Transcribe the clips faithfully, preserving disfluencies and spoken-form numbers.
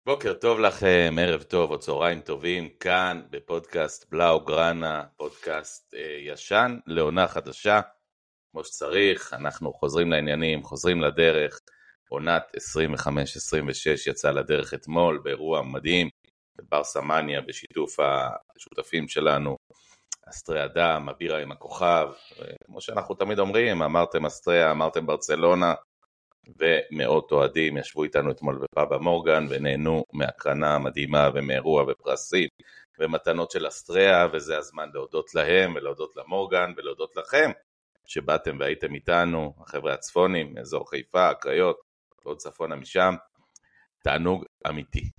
בוקר טוב לכם, ערב טוב או צהריים טובים, כאן בפודקאסט בלאו גרנה, פודקאסט אה, ישן לעונה חדשה, כמו שצריך. אנחנו חוזרים לעניינים, חוזרים לדרך. עונת עשרים וחמש עשרים ושש יצאה לדרך אתמול באירוע מדהים, בברסה מניה, בשיתוף השותפים שלנו, אסטריה אדם, הבירה עם הכוכב, כמו שאנחנו תמיד אומרים, אמרתם אסטריה, אמרתם ברצלונה, ומאות אוהדים ישבו איתנו אתמול בפאב המורגן ונהנו מהקרנה מדהימה ומאירוע ופרסים ומתנות של אסטריה, וזה הזמן להודות להם ולהודות למורגן ולהודות לכם שבאתם והייתם איתנו, החבר'ה הצפונים, אזור חיפה, הקריות, עוד צפונה משם, תענוג אמיתי.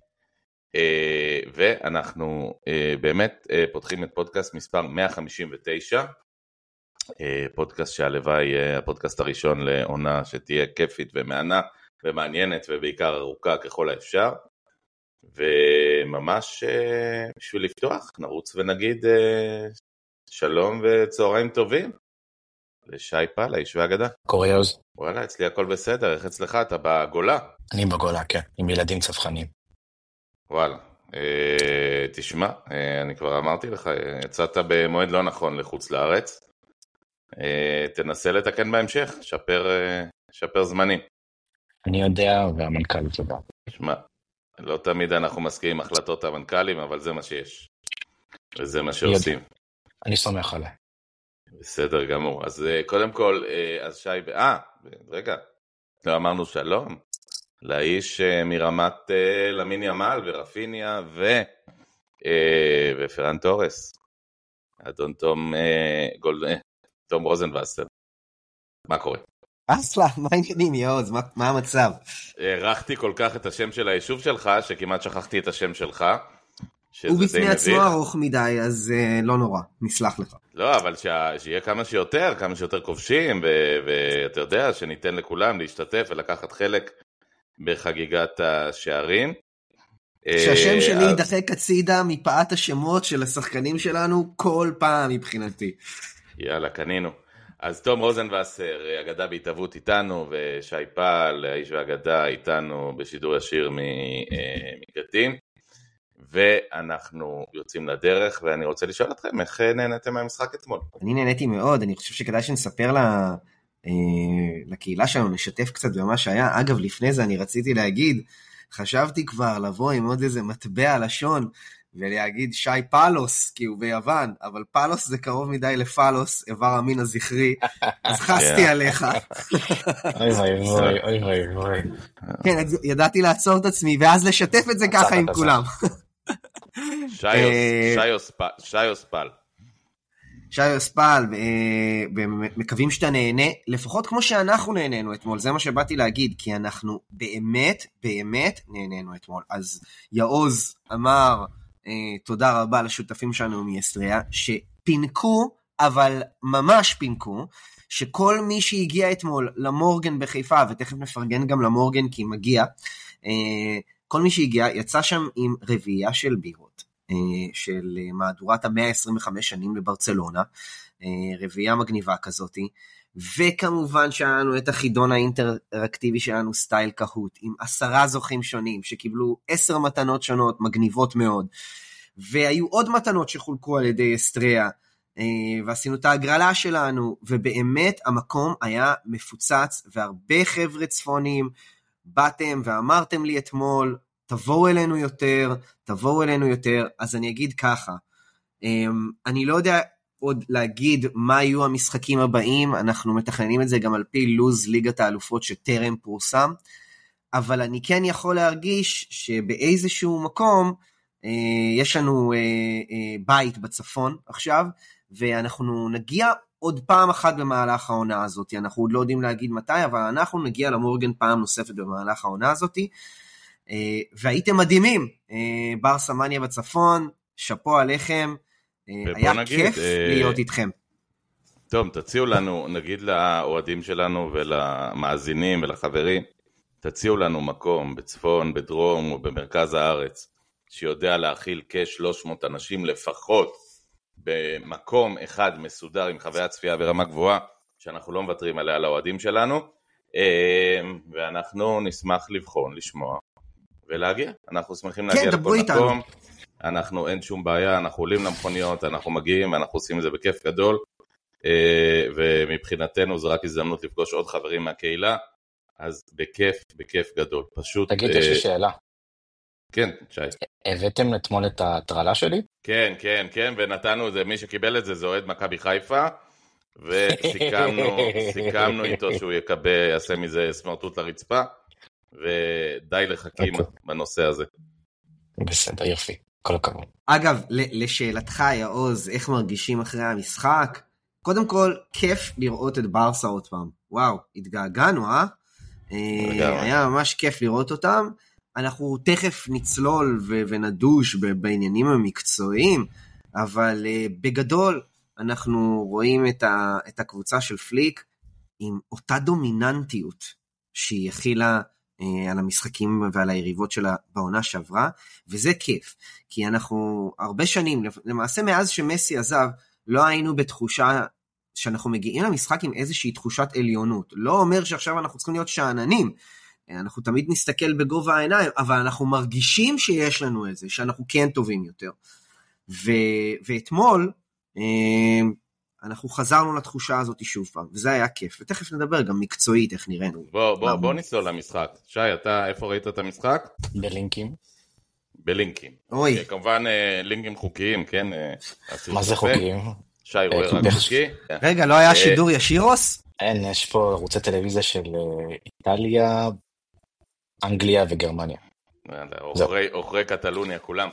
ואנחנו באמת פותחים את פודקאסט מספר מאה חמישים ותשע, פודקאסט שהלוואי יהיה הפודקאסט הראשון לעונה שתהיה כיפית ומענה ומעניינת ובעיקר ארוכה ככל האפשר. וממש בשביל לפתוח נרוץ ונגיד שלום וצהריים טובים לשי פל, האיש והאגדה. קורא יוז. וואלה, אצלי הכל בסדר. איך אצלך? אתה בגולה? אני בגולה, כן, עם ילדים צווחנים. וואלה, אה, תשמע, אה, אני כבר אמרתי לך, יצאת במועד לא נכון לחוץ לארץ, אה, תנסה לתקן בהמשך, שפר, אה, שפר זמנים. אני יודע, והמנכ"ל תודה. תשמע, לא תמיד אנחנו מסכימים החלטות המנכ"לים, אבל זה מה שיש, וזה מה שעושים. אני סומך עליי. בסדר גמור. אז אה, קודם כל, אה, אז שי, אה, רגע, לא אמרנו שלום. לאיש מרמת למין ימל ורפיניה ו ופרן תורס, אדון תום גולד, תום רוזנווסר. מה קורה? אסלה, מה העניינים יעוז? מה, מה המצב? ערכתי כל כך את השם של היישוב שלך שכמעט שכחתי את השם שלך. הוא בפני עצמו ארוך מדי, אז uh, לא נורא, נסלח לך. לא, אבל שה, שיהיה כמה שיותר, כמה שיותר כובשים, ואתה יודע שניתן לכולם להשתתף ולקחת חלק בחגיגת השערים. שהשם שלי ידחק הצידה מפאת השמות של השחקנים שלנו כל פעם מבחינתי. יאללה, קנינו. אז תום רוזנווסר, אגדה בהתאבות איתנו, ושי פל, האיש והאגדה איתנו בשידור ישיר מקטים, ואנחנו יוצאים לדרך, ואני רוצה לשאול אתכם, איך נהנתם מהמשחק אתמול? אני נהניתי מאוד, אני חושב שכדאי שנספר לה... לקהילה שלנו, נשתף קצת במה שהיה. אגב, לפני זה אני רציתי להגיד, חשבתי כבר לבוא עם עוד איזה מטבע לשון, ולהגיד שי פלוס, כי הוא ביוון, אבל פלוס זה קרוב מדי לפלוס, איבר המין הזכרי, אז חסתי עליך. אוי אוי אוי אוי אוי. כן, ידעתי לעצור את עצמי, ואז לשתף את זה ככה עם כולם. שי אוספל. שי אוספל, ומקווים שאתה נהנה, לפחות כמו שאנחנו נהנינו אתמול, זה מה שבאתי להגיד, כי אנחנו באמת, באמת נהנינו אתמול. אז יעוז אמר, תודה רבה לשותפים שלנו מאסטריה, שפינקו, אבל ממש פינקו, שכל מי שהגיע אתמול למורגן בחיפה, ותכף נפרגן גם למורגן כי מגיע, כל מי שהגיע יצא שם עם רביעייה של בירות. של מהדורת ה-מאה עשרים וחמש שנים לברצלונה, רביעייה מגניבה כזאת, וכמובן שהיה לנו את החידון האינטראקטיבי שלנו סטייל קהות, עם עשרה זוכים שונים, שקיבלו עשר מתנות שונות, מגניבות מאוד, והיו עוד מתנות שחולקו על ידי אסטריה, ועשינו את ההגרלה שלנו, ובאמת המקום היה מפוצץ, והרבה חבר'ה צפונים, באתם ואמרתם לי אתמול, תבואו אלינו יותר, תבואו אלינו יותר, אז אני אגיד ככה, אני לא יודע עוד להגיד מה יהיו המשחקים הבאים, אנחנו מתכננים את זה גם על פי לוז ליגת האלופות שטרם פורסם, אבל אני כן יכול להרגיש שבאיזשהו מקום, יש לנו בית בצפון עכשיו, ואנחנו נגיע עוד פעם אחת במהלך העונה הזאת, אנחנו עוד לא יודעים להגיד מתי, אבל אנחנו נגיע למורגן פעם נוספת במהלך העונה הזאת, והייתם מדהימים, ברסה מניה בצפון, שפו עליכם, היה נגיד, כיף להיות איתכם. טוב, תציעו לנו, נגיד לאוהדים שלנו ולמאזינים ולחברים, תציעו לנו מקום בצפון, בדרום או במרכז הארץ, שיודע להכיל כ-שלוש מאות אנשים לפחות, במקום אחד מסודר עם חוויית צפייה ברמה גבוהה, שאנחנו לא מוותרים עליה לאוהדים שלנו, ואנחנו נשמח לבחון, לשמוע, ולהגיע. אנחנו שמחים להגיע כן, לכל דברו איתנו. מקום. אנחנו, אין שום בעיה, אנחנו עולים למכוניות, אנחנו מגיעים, אנחנו עושים את זה בכיף גדול, ומבחינתנו זה רק הזדמנות לפגוש עוד חברים מהקהילה, אז בכיף, בכיף גדול. פשוט... תגיד, יש לי שאלה. כן, שי. הבאתם אתמול את ההטרלה שלי? כן, כן, כן, ונתנו את זה, מי שקיבל את זה, זה אוהד מכבי חיפה, וסיכמנו סיכמנו איתו שהוא יקבל, יעשה מזה סמרטוט לרצפה, ודי לחכים בנושא הזה. בסדר, יופי, כל הכבוד. אגב, לשאלתך, יעוז, איך מרגישים אחרי המשחק? קודם כל, כיף לראות את ברסה עוד פעם. וואו, התגעגענו, אה? היה ממש כיף לראות אותם. אנחנו תכף נצלול ונדוש בעניינים המקצועיים, אבל בגדול אנחנו רואים את הקבוצה של פליק עם אותה דומיננטיות שהיא הכילה על המשחקים ועל היריבות שלה בעונה שעברה, וזה כיף, כי אנחנו הרבה שנים, למעשה מאז שמסי עזב, לא היינו בתחושה שאנחנו מגיעים למשחק עם איזושהי תחושת עליונות. לא אומר שעכשיו אנחנו צריכים להיות שעננים, אנחנו תמיד נסתכל בגובה העיניים, אבל אנחנו מרגישים שיש לנו את זה, שאנחנו כן טובים יותר. ו... ואתמול, אנחנו חזרנו לתחושה הזאת שוב פעם, וזה היה כיף, ותכף נדבר גם מקצועית איך נראינו. בוא, בוא, בוא נסלול למשחק. שי, אתה איפה ראית את המשחק? בלינקים. בלינקים. אוי. כמובן לינקים חוקיים, כן? מה זה חוקיים? שי רואה רק חוקי. רגע, לא היה שידור ישירוס? אין, יש פה ערוצי טלוויזיה של איטליה, אנגליה וגרמניה. אוכרי קטלוניה כולם.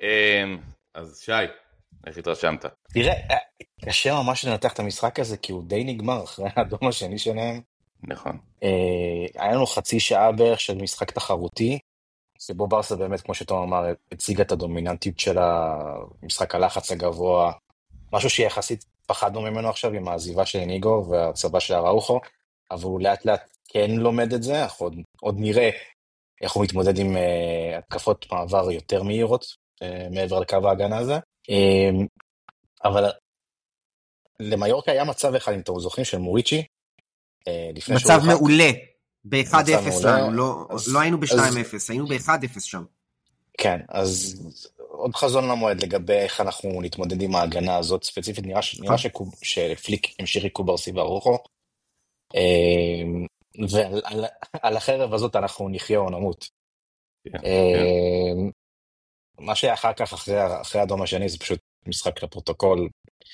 אז שי, איך התרשמת? תראה, קשה ממש לנתח את המשחק הזה, כי הוא די נגמר אחרי האדום השני שלהם. נכון. היה לנו חצי שעה בערך של משחק תחרותי, שבו ברסה באמת, כמו שתום אמר, הציגה את הדומיננטיות של המשחק הלחץ הגבוה, משהו שיחסית פחדנו ממנו עכשיו עם העזיבה של ניגו והצבא של הראוחו, אבל הוא לאט לאט כן לומד את זה, עוד, עוד נראה איך הוא מתמודד עם uh, התקפות מעבר יותר מהירות, uh, מעבר לקו ההגנה הזה. Uh, אבל למיורקה היה מצב אחד, אם אתם זוכרים, של מוריצ'י. Uh, מצב מעולה, ב-אחד אפס לנו, לא, אז, לא היינו ב-שתיים אפס, אז... היינו ב-אחד אפס שם. כן, אז עוד חזון למועד לגבי איך אנחנו נתמודד עם ההגנה הזאת, ספציפית נראה, נראה שקוב, שפליק המשיך קוברסי והרוחו, uh, ועל על, על החרב הזאת אנחנו נחיה או נמות. Yeah, yeah. מה שהיה אחר כך, אחרי, אחרי האדום השני, זה פשוט משחק לפרוטוקול.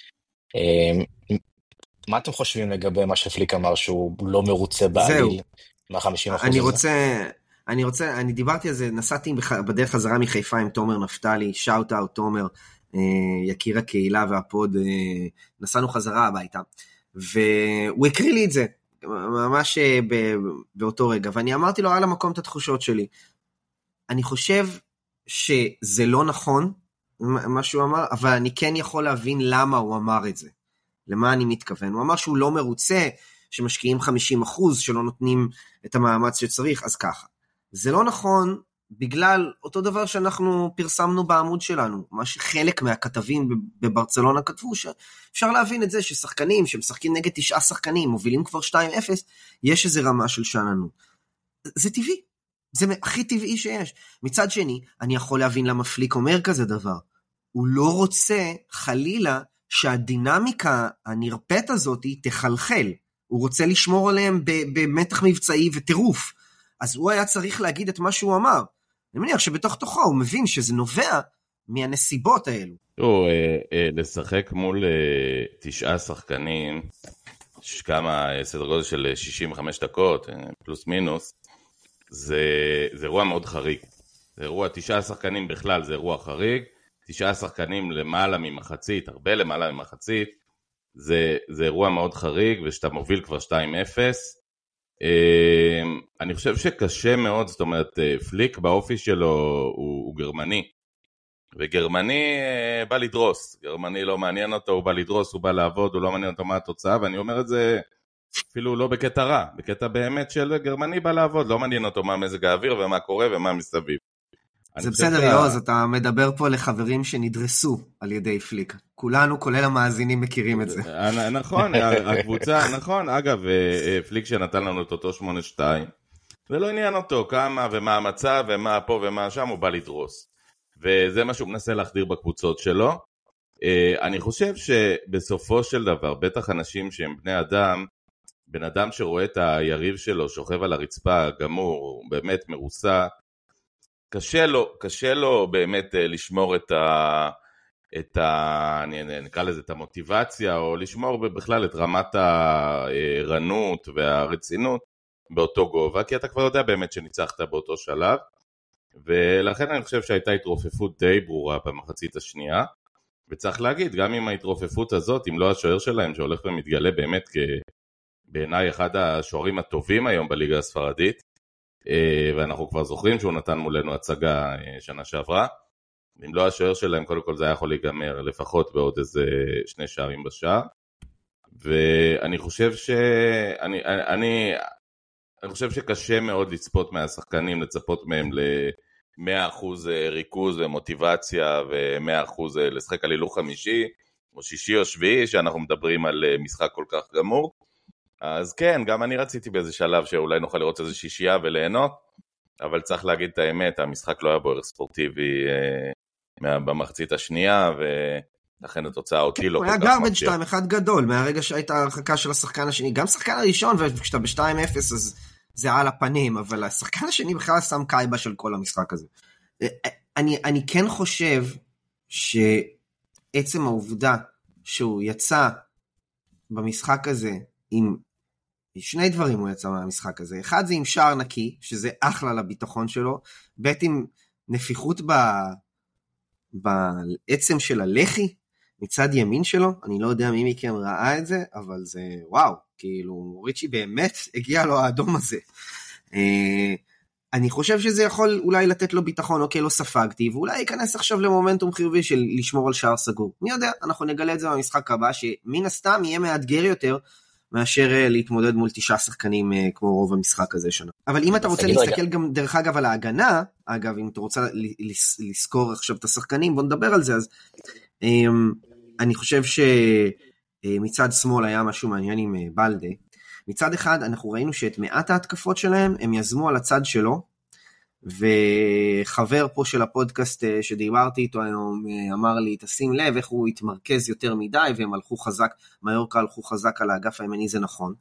מה אתם חושבים לגבי מה שפליק אמר, שהוא לא מרוצה בעליל מה-חמישים אחוז אני הזה? רוצה, אני רוצה, אני דיברתי על זה, נסעתי בדרך חזרה מחיפה עם תומר נפתלי, שאוט אאוט תומר, יקיר הקהילה והפוד, נסענו חזרה הביתה, והוא הקריא לי את זה, ממש באותו רגע, ואני אמרתי לו על המקום את התחושות שלי. אני חושב שזה לא נכון, מה שהוא אמר, אבל אני כן יכול להבין למה הוא אמר את זה. למה אני מתכוון? הוא אמר שהוא לא מרוצה, שמשקיעים חמישים אחוז, שלא נותנים את המאמץ שצריך, אז ככה. זה לא נכון, בגלל אותו דבר שאנחנו פרסמנו בעמוד שלנו, מה שחלק מהכתבים בברצלונה כתבו, שאפשר להבין את זה, ששחקנים שמשחקים נגד תשעה שחקנים, מובילים כבר שתיים אפס, יש איזו רמה של שאננות. זה טבעי, זה הכי טבעי שיש. מצד שני, אני יכול להבין למה פליק אומר כזה דבר. הוא לא רוצה חלילה שהדינמיקה הנרפאת הזאת תחלחל. הוא רוצה לשמור עליהם במתח מבצעי וטירוף. אז הוא היה צריך להגיד את מה שהוא אמר. אני מניח שבתוך תוכו הוא מבין שזה נובע מהנסיבות האלו. תראו, לשחק מול תשעה שחקנים, כמה סדר גודל של שישים וחמש דקות, פלוס מינוס, זה, זה אירוע מאוד חריג. זה אירוע, תשעה שחקנים בכלל זה אירוע חריג, תשעה שחקנים למעלה ממחצית, הרבה למעלה ממחצית, זה, זה אירוע מאוד חריג, ושאתה מוביל כבר שתיים אפס, אני חושב שקשה מאוד, זאת אומרת, פליק באופי שלו הוא, הוא גרמני, וגרמני בא לדרוס, גרמני לא מעניין אותו, הוא בא לדרוס, הוא בא לעבוד, הוא לא מעניין אותו מה התוצאה, ואני אומר את זה אפילו לא בקטע רע, בקטע באמת של גרמני בא לעבוד, לא מעניין אותו מה מזג האוויר ומה קורה ומה מסביב. זה בסדר יוז, אתה מדבר פה לחברים שנדרסו על ידי פליק, כולנו כולל המאזינים מכירים את זה. נכון, הקבוצה, נכון, אגב, פליק שנתן לנו את אותו שמונה שתיים, זה לא עניין אותו, כמה ומה המצב ומה פה ומה שם, הוא בא לדרוס. וזה מה שהוא מנסה להחדיר בקבוצות שלו. אני חושב שבסופו של דבר, בטח אנשים שהם בני אדם, בן אדם שרואה את היריב שלו, שוכב על הרצפה, גמור, באמת מרוסה, קשה לו, קשה לו באמת לשמור את ה... את ה... נקרא לזה את המוטיבציה, או לשמור בכלל את רמת הערנות והרצינות באותו גובה, כי אתה כבר יודע באמת שניצחת באותו שלב, ולכן אני חושב שהייתה התרופפות די ברורה במחצית השנייה, וצריך להגיד, גם עם ההתרופפות הזאת, אם לא השוער שלהם שהולך ומתגלה באמת בעיניי אחד השוערים הטובים היום בליגה הספרדית, ואנחנו כבר זוכרים שהוא נתן מולנו הצגה שנה שעברה, אם לא השוער שלהם, קודם כל זה היה יכול להיגמר לפחות בעוד איזה שני שערים בשער, ואני חושב ש... אני, אני, אני חושב שקשה מאוד לצפות מהשחקנים, לצפות מהם ל-מאה אחוז ריכוז ומוטיבציה, ו-מאה אחוז לשחק על הילוך חמישי, או שישי או שביעי, שאנחנו מדברים על משחק כל כך גמור. אז כן, גם אני רציתי באיזה שלב שאולי נוכל לראות איזה שישייה וליהנות, אבל צריך להגיד את האמת, המשחק לא היה בו ערך ספורטיבי אה, במחצית השנייה, ולכן התוצאה אותי לא כל כך מפתיע. הוא היה גרבג' שתיים אחד גדול, מהרגע שהייתה הרחקה של השחקן השני, גם שחקן הראשון, וכשאתה ב-שתיים אפס אז זה על הפנים, אבל השחקן השני בכלל שם קייבה של כל המשחק הזה. אני, אני כן חושב שעצם העובדה שהוא יצא במשחק הזה עם שני דברים הוא יצא מהמשחק הזה. אחד זה עם שער נקי, שזה אחלה לביטחון שלו, ב' עם נפיחות ב... בעצם של הלחי, מצד ימין שלו, אני לא יודע מי מכם ראה את זה, אבל זה וואו, כאילו ריצ'י באמת הגיע לו האדום הזה. אני חושב שזה יכול אולי לתת לו ביטחון, אוקיי, לא ספגתי, ואולי ייכנס עכשיו למומנטום חיובי של לשמור על שער סגור. מי יודע, אנחנו נגלה את זה במשחק הבא, שמן הסתם יהיה מאתגר יותר, מאשר להתמודד מול תשעה שחקנים כמו רוב המשחק הזה שנה. אבל אם אתה רוצה להסתכל גם דרך אגב על ההגנה, אגב אם אתה רוצה לזכור עכשיו את השחקנים, בוא נדבר על זה, אז אני חושב שמצד שמאל היה משהו מעניין עם בלדה. מצד אחד אנחנו ראינו שאת מעט ההתקפות שלהם הם יזמו על הצד שלו, וחבר פה של הפודקאסט שדיברתי איתו היום אמר לי תשים לב איך הוא התמרכז יותר מדי, והם הלכו חזק, מיורקה הלכו חזק על האגף הימני, זה נכון,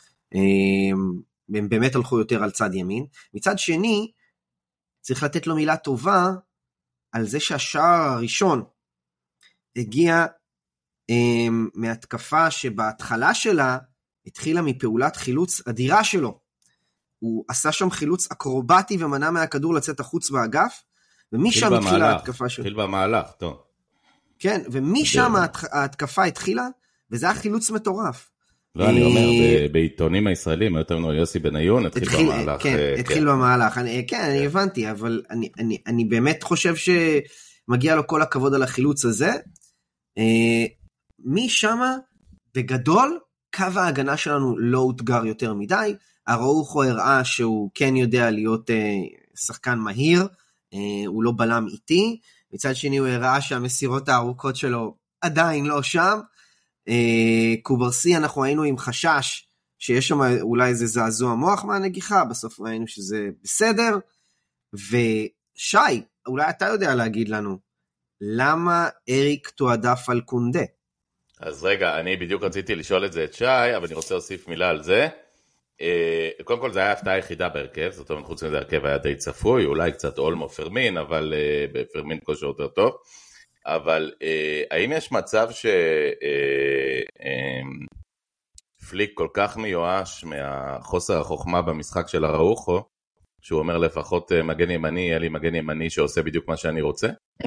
הם באמת הלכו יותר על צד ימין. מצד שני צריך לתת לו מילה טובה על זה שהשער הראשון הגיע מהתקפה שבהתחלה שלה התחילה מפעולת חילוץ אדירה שלו, הוא עשה שם חילוץ אקרובטי ומנע מהכדור לצאת החוץ באגף, ומשם התחילה ההתקפה שלו. התחיל במהלך, טוב. כן, ומשם ההתקפה התחילה, וזה היה חילוץ מטורף. לא, אני אומר, בעיתונים הישראלים, יותר ממנו יוסי בניון, התחיל במהלך. כן, התחיל במהלך, כן, אני הבנתי, אבל אני באמת חושב שמגיע לו כל הכבוד על החילוץ הזה. משם, בגדול, קו ההגנה שלנו לא הותגר יותר מדי, אראוחו הראה שהוא כן יודע להיות אה, שחקן מהיר, אה, הוא לא בלם איטי, מצד שני הוא הראה שהמסירות הארוכות שלו עדיין לא שם, אה, קוברסי אנחנו היינו עם חשש, שיש שם אולי איזה זעזוע מוח מהנגיחה, בסוף ראינו שזה בסדר, ושי, אולי אתה יודע להגיד לנו, למה אריק תועדף על קונדה? אז רגע, אני בדיוק רציתי לשאול את זה את שי, אבל אני רוצה להוסיף מילה על זה. קודם כל זה היה הפתעה יחידה בהרכב, זאת אומרת חוץ מזה הרכב היה די צפוי, אולי קצת אולמו פרמין, אבל בפרמין כושר יותר טוב, אבל האם יש מצב שפליק כל כך מיואש מהחוסר החוכמה במשחק של אראוחו, שהוא אומר לפחות מגן ימני, יהיה לי מגן ימני שעושה בדיוק מה שאני רוצה?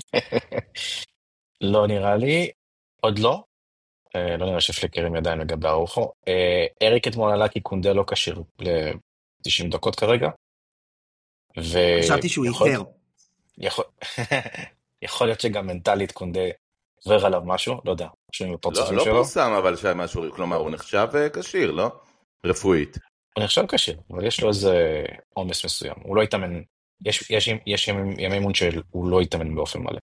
לא נראה לי, עוד לא. לא נראה שפליקר עם ידיים לגבי אראוחו. אריק אתמול עלה כי קונדה לא קשיר ל-תשעים דקות כרגע. חשבתי שהוא איחר. יכול להיות שגם מנטלית קונדה עובר עליו משהו, לא יודע. לא פורסם אבל שמשהו, כלומר הוא נחשב קשיר, לא? רפואית. הוא נחשב קשיר, אבל יש לו איזה עומס מסוים. הוא לא יתאמן, יש ימי אימון שהוא לא יתאמן באופן מלא.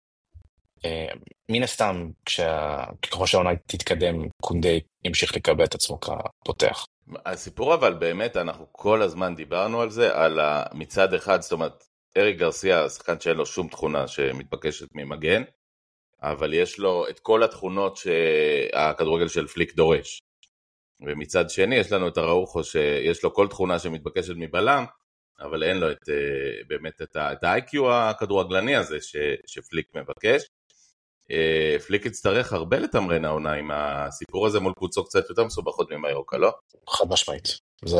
מן הסתם, ככל שהעונה תתקדם, קונדה ימשיך לקבל את עצמו כפותח. הסיפור אבל באמת, אנחנו כל הזמן דיברנו על זה, על מצד אחד, זאת אומרת, אריק גרסיה, שחקן שאין לו שום תכונה שמתבקשת ממגן, אבל יש לו את כל התכונות שהכדורגל של פליק דורש. ומצד שני, יש לנו את הראוחו שיש לו כל תכונה שמתבקשת מבלם, אבל אין לו את, באמת את ה-איי קיו הכדורגלני הזה ש, שפליק מבקש. פליק יצטרך הרבה לתמרן העונה עם הסיפור הזה מול קבוצות קצת יותר מסובכות ממיורקה, לא? חד משמעית. זה...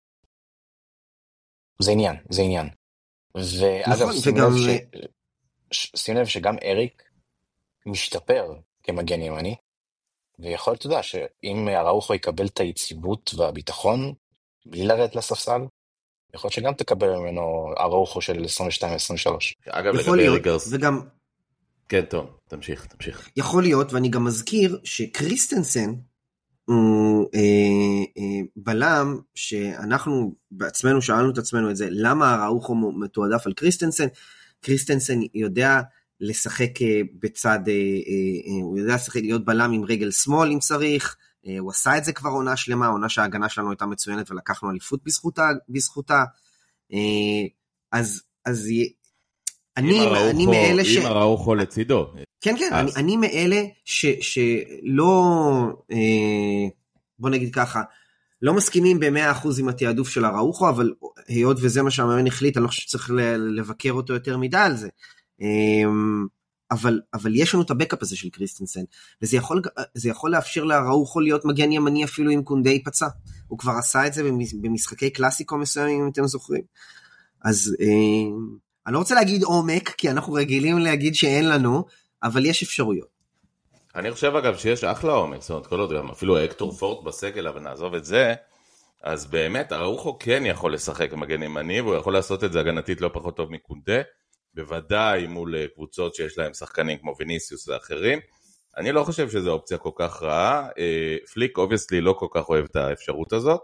זה עניין, זה עניין. ואגב, שים לב, ש... שים לב שגם אריק משתפר כמגן ימני, ויכול להיות, אתה יודע, שאם הראוחו יקבל את היציבות והביטחון, בלי לרדת לספסל, יכול להיות שגם תקבל ממנו הראוחו של עשרים ושתיים עשרים ושלוש. אגב, לגבי אריק גרסיה. וגם... כן, טוב, תמשיך, תמשיך. יכול להיות, ואני גם מזכיר שקריסטנסן הוא אה, אה, בלם, שאנחנו בעצמנו שאלנו את עצמנו את זה, למה הראוחו מתועדף על קריסטנסן? קריסטנסן יודע לשחק בצד, אה, אה, הוא יודע לשחק להיות בלם עם רגל שמאל אם צריך, אה, הוא עשה את זה כבר עונה שלמה, עונה שההגנה שלנו הייתה מצוינת ולקחנו אליפות בזכותה, בזכותה. אה, אז, אז אני, אני מאלה ש... אם הראוחו לצידו. כן, כן, אני, אני מאלה ש, שלא, אה, בוא נגיד ככה, לא מסכימים ב-מאה אחוז עם התיעדוף של הראוחו, אבל היות וזה מה שהמאמן החליט, אני לא חושב שצריך לבקר אותו יותר מדי על זה. אה, אבל, אבל יש לנו את הבקאפ הזה של קריסטנסן, וזה יכול, זה יכול לאפשר לראוחו להיות מגן ימני אפילו עם קונדי פצע. הוא כבר עשה את זה במשחקי קלאסיקו מסוימים, אם אתם זוכרים. אז... אה, אני לא רוצה להגיד עומק, כי אנחנו רגילים להגיד שאין לנו, אבל יש אפשרויות. אני חושב אגב שיש אחלה עומק, זאת אומרת, כל עוד גם אפילו אקטור פורט בסגל, אבל נעזוב את זה, אז באמת הראוחו כן יכול לשחק מגן ימני, והוא יכול לעשות את זה הגנתית לא פחות טוב מקונדה, בוודאי מול קבוצות שיש להם שחקנים כמו ויניסיוס ואחרים. אני לא חושב שזו אופציה כל כך רעה, פליק אובייסלי לא כל כך אוהב את האפשרות הזאת,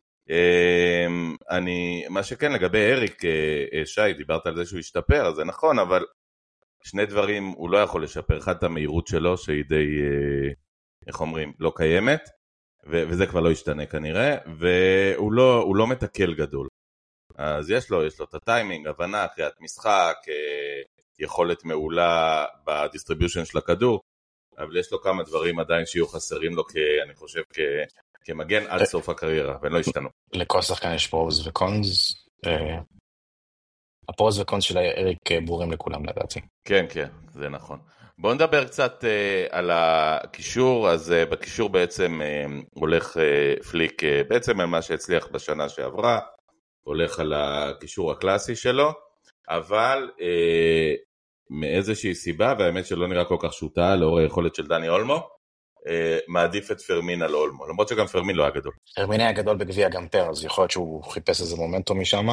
אני, מה שכן לגבי אריק, שי, דיברת על זה שהוא ישתפר, אז זה נכון, אבל שני דברים הוא לא יכול לשפר, אחד את המהירות שלו שהיא די, איך אומרים, לא קיימת, וזה כבר לא ישתנה כנראה, והוא לא, הוא לא מתקל גדול, אז יש לו, יש לו את הטיימינג, הבנה, קריאת משחק, יכולת מעולה בדיסטריביושן של הכדור, אבל יש לו כמה דברים עדיין שיהיו חסרים לו, כי אני חושב כ... כמגן עד סוף הקריירה, והם לא השתנו. לכל שחקן יש פרוז וקונס, הפרוז וקונס של אריק ברורים לכולם לדעתי. כן, כן, זה נכון. בואו נדבר קצת על הקישור, אז בקישור בעצם הולך פליק, בעצם על מה שהצליח בשנה שעברה, הולך על הקישור הקלאסי שלו, אבל מאיזושהי סיבה, והאמת שלא נראה כל כך שוטה, לאור היכולת של דני אולמו, מעדיף את פרמין על אולמו, למרות שגם פרמין לא היה גדול. פרמין היה גדול בגביע גמפר, אז יכול להיות שהוא חיפש איזה מומנטום משם.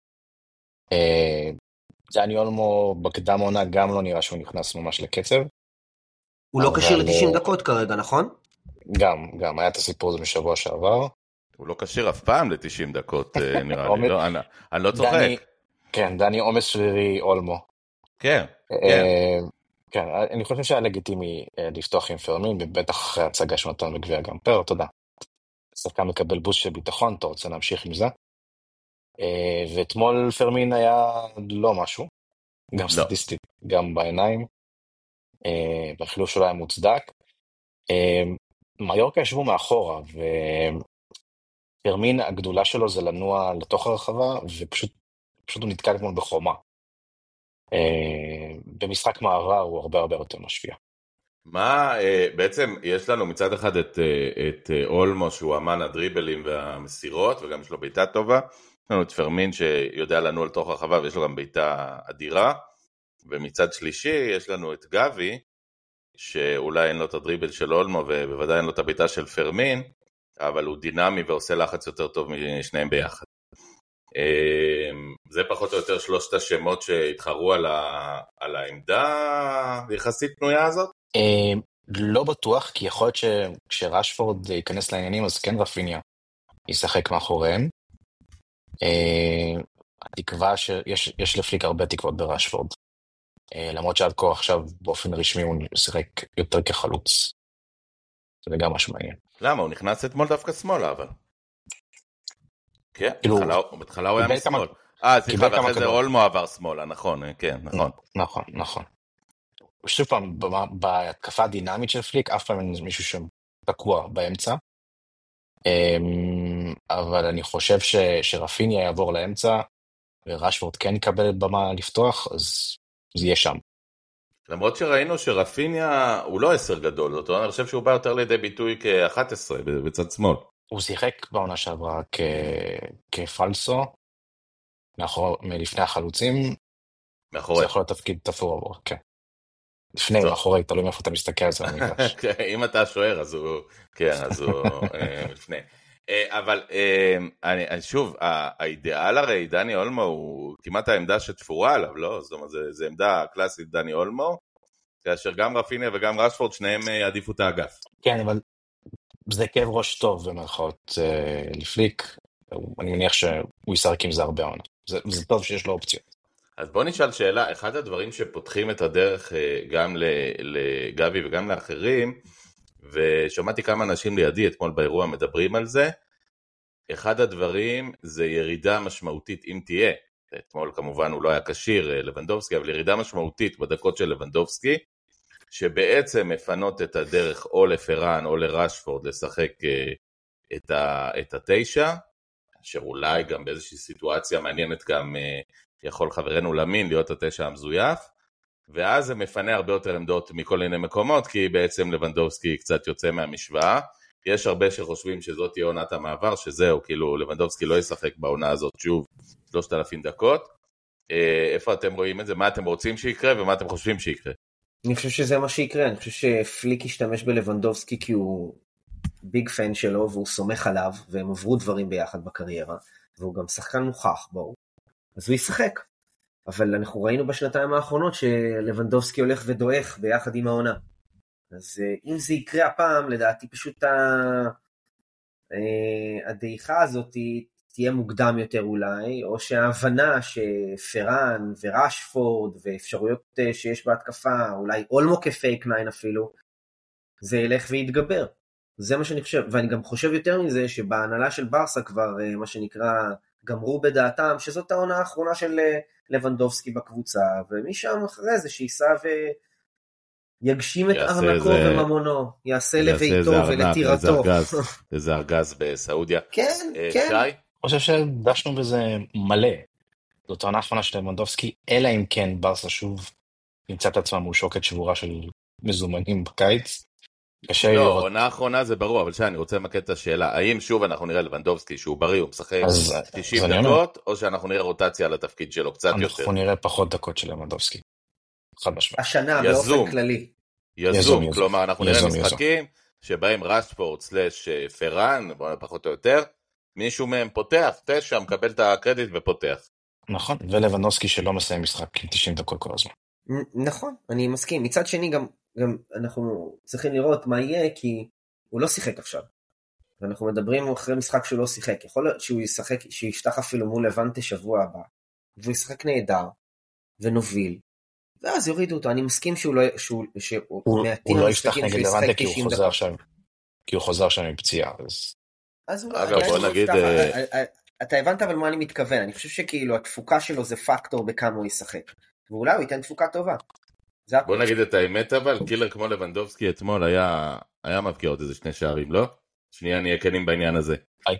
דני אולמו בקדם עונה גם לא נראה שהוא נכנס ממש לקצב. הוא לא קשיר ל-תשעים דקות כרגע, נכון? גם, גם, היה את הסיפור הזה משבוע שעבר. הוא לא קשיר אף פעם ל-תשעים דקות, נראה לי, אני לא צוחק. כן, דני עומס שרירי אולמו. כן, כן. כן, אני חושב שהיה לגיטימי לפתוח עם פרמין, ובטח אחרי הצגה שנתן בגביע גמפר, תודה. שחקן מקבל בוסט של ביטחון, אתה רוצה להמשיך עם זה. ואתמול פרמין היה לא משהו, גם סטטיסטית, גם בעיניים, והחילוף שלו היה מוצדק. מיורקה ישבו מאחורה, ופרמין הגדולה שלו זה לנוע לתוך הרחבה, ופשוט הוא נתקע כמו בחומה. במשחק מעבר הוא הרבה הרבה יותר משפיע. מה, בעצם יש לנו מצד אחד את, את אולמו שהוא אמן הדריבלים והמסירות וגם יש לו ביתה טובה, יש לנו את פרמין שיודע לנוע לתוך הרחבה ויש לו גם ביתה אדירה, ומצד שלישי יש לנו את גבי שאולי אין לו את הדריבל של אולמו ובוודאי אין לו את הביתה של פרמין, אבל הוא דינמי ועושה לחץ יותר טוב משניהם ביחד. זה פחות או יותר שלושת השמות שהתחרו על, ה... על העמדה יחסית פנויה הזאת? לא בטוח, כי יכול להיות שכשרשפורד ייכנס לעניינים אז כן רפיניה ישחק מאחוריהם. התקווה שיש יש לפליק הרבה תקוות ברשפורד, למרות שעד כה עכשיו באופן רשמי הוא ישחק יותר כחלוץ. זה גם משהו מעניין. למה? הוא נכנס אתמול דווקא שמאלה אבל כן, בהתחלה הוא היה משמאל. אה, סליחה, ואחרי זה אולמו עבר שמאלה, נכון, כן, נכון. נכון, נכון. שוב פעם, בהתקפה הדינמית של פליק, אף פעם אין מישהו שתקוע באמצע, אבל אני חושב שרפיניה יעבור לאמצע, ורשפורד כן יקבל במה לפתוח, אז זה יהיה שם. למרות שראינו שרפיניה הוא לא עשר גדול, זאת אומרת, אני חושב שהוא בא יותר לידי ביטוי כ-אחת עשרה בצד שמאל. הוא שיחק בעונה שעברה כפלסו, מלפני החלוצים, מאחורי. זה יכול להיות תפקיד תפור עבור, כן. לפני, מאחורי, תלוי מאיפה אתה מסתכל על זה במגרש. אם אתה שוער, אז הוא, כן, אז הוא לפני. אבל אני, שוב, האידיאל הרי, דני אולמו, הוא כמעט העמדה שתפורה עליו, לא? זאת אומרת, זה עמדה קלאסית דני אולמו, כאשר גם רפיניה וגם רשפורד, שניהם יעדיפו את האגף. כן, אבל זה כאב ראש טוב במרכאות לפליק, אני מניח שהוא ישחק עם זה הרבה עונה. זה טוב שיש לו אופציות. אז בוא נשאל שאלה, אחד הדברים שפותחים את הדרך גם לגבי וגם לאחרים, ושמעתי כמה אנשים לידי אתמול באירוע מדברים על זה, אחד הדברים זה ירידה משמעותית אם תהיה, אתמול כמובן הוא לא היה קשיר לבנדובסקי, אבל ירידה משמעותית בדקות של לבנדובסקי, שבעצם מפנות את הדרך או לפרן או לרשפורד לשחק את, ה, את התשע, אשר אולי גם באיזושהי סיטואציה מעניינת גם יכול חברנו למין להיות התשע המזויף, ואז זה מפנה הרבה יותר עמדות מכל מיני מקומות, כי בעצם לבנדובסקי קצת יוצא מהמשוואה, יש הרבה שחושבים שזאת תהיה עונת המעבר, שזהו, כאילו לבנדובסקי לא ישחק בעונה הזאת שוב שלושת אלפים דקות, איפה אתם רואים את זה, מה אתם רוצים שיקרה ומה אתם חושבים שיקרה? אני חושב שזה מה שיקרה, אני חושב שפליק ישתמש בלבנדובסקי כי הוא ביג פן שלו והוא סומך עליו, והם עברו דברים ביחד בקריירה, והוא גם שחקן מוכח, בואו, אז הוא ישחק. אבל אנחנו ראינו בשנתיים האחרונות שלבנדובסקי הולך ודועך ביחד עם העונה. אז אם זה יקרה הפעם, לדעתי פשוט הדעיכה הזאת תהיה מוקדם יותר אולי, או שההבנה שפרן ורשפורד ואפשרויות שיש בהתקפה, אולי אולמו כפייק ניין אפילו, זה ילך ויתגבר. זה מה שאני חושב, ואני גם חושב יותר מזה שבהנהלה של ברסה כבר מה שנקרא גמרו בדעתם, שזאת העונה האחרונה של לבנדובסקי בקבוצה, ומשם אחרי זה שיסע ויגשים את ארנקו וממונו, יעשה לביתו ולטירתו. איזה ארגז בסעודיה. כן, כן. שי? אני חושב שדשנו בזה מלא. זאת העונה האחרונה של לבנדובסקי, אלא אם כן ברסה שוב נמצא את עצמה מול שוקת שבורה של מזומנים בקיץ. לא, עונה האחרונה זה ברור, אבל שאני רוצה למקד את השאלה, האם שוב אנחנו נראה לבנדובסקי שהוא בריא, הוא משחק תשעים דקות, או שאנחנו נראה רוטציה על התפקיד שלו קצת יותר? אנחנו נראה פחות דקות של לבנדובסקי. חד משמעית. השנה באופן כללי. יזום, כלומר אנחנו נראה משחקים שבהם רשפורד סלש פרן, פחות או יותר, מישהו מהם פותח, תשע, מקבל את הקרדיט ופותח. נכון, ולבנדובסקי שלא מסיים משחק עם תשעים דקות כל הזמן. נכון, אני מסכים. מצד שני גם גם אנחנו צריכים לראות מה יהיה, כי הוא לא שיחק עכשיו. ואנחנו מדברים אחרי משחק שהוא לא שיחק. יכול להיות שהוא ישחק, שהוא יפתח אפילו מול לבנטה שבוע הבא, והוא ישחק נהדר, ונוביל, ואז יורידו אותו. אני מסכים שהוא לא, שהוא, שהוא הוא, הוא לא יפתח נגד לבנטה כי הוא חוזר עכשיו, כי הוא חוזר עכשיו עם פציעה. אז, אז אגב, בוא נגיד... אתה הבנת אבל מה אני מתכוון. אני חושב שכאילו התפוקה שלו זה פקטור בכמה הוא ישחק. ואולי הוא ייתן תפוקה טובה. בוא נגיד את האמת, אבל קילר כמו לבנדובסקי אתמול היה היה מבקיע עוד איזה שני שערים, לא? שנייה נהיה כנים בעניין הזה.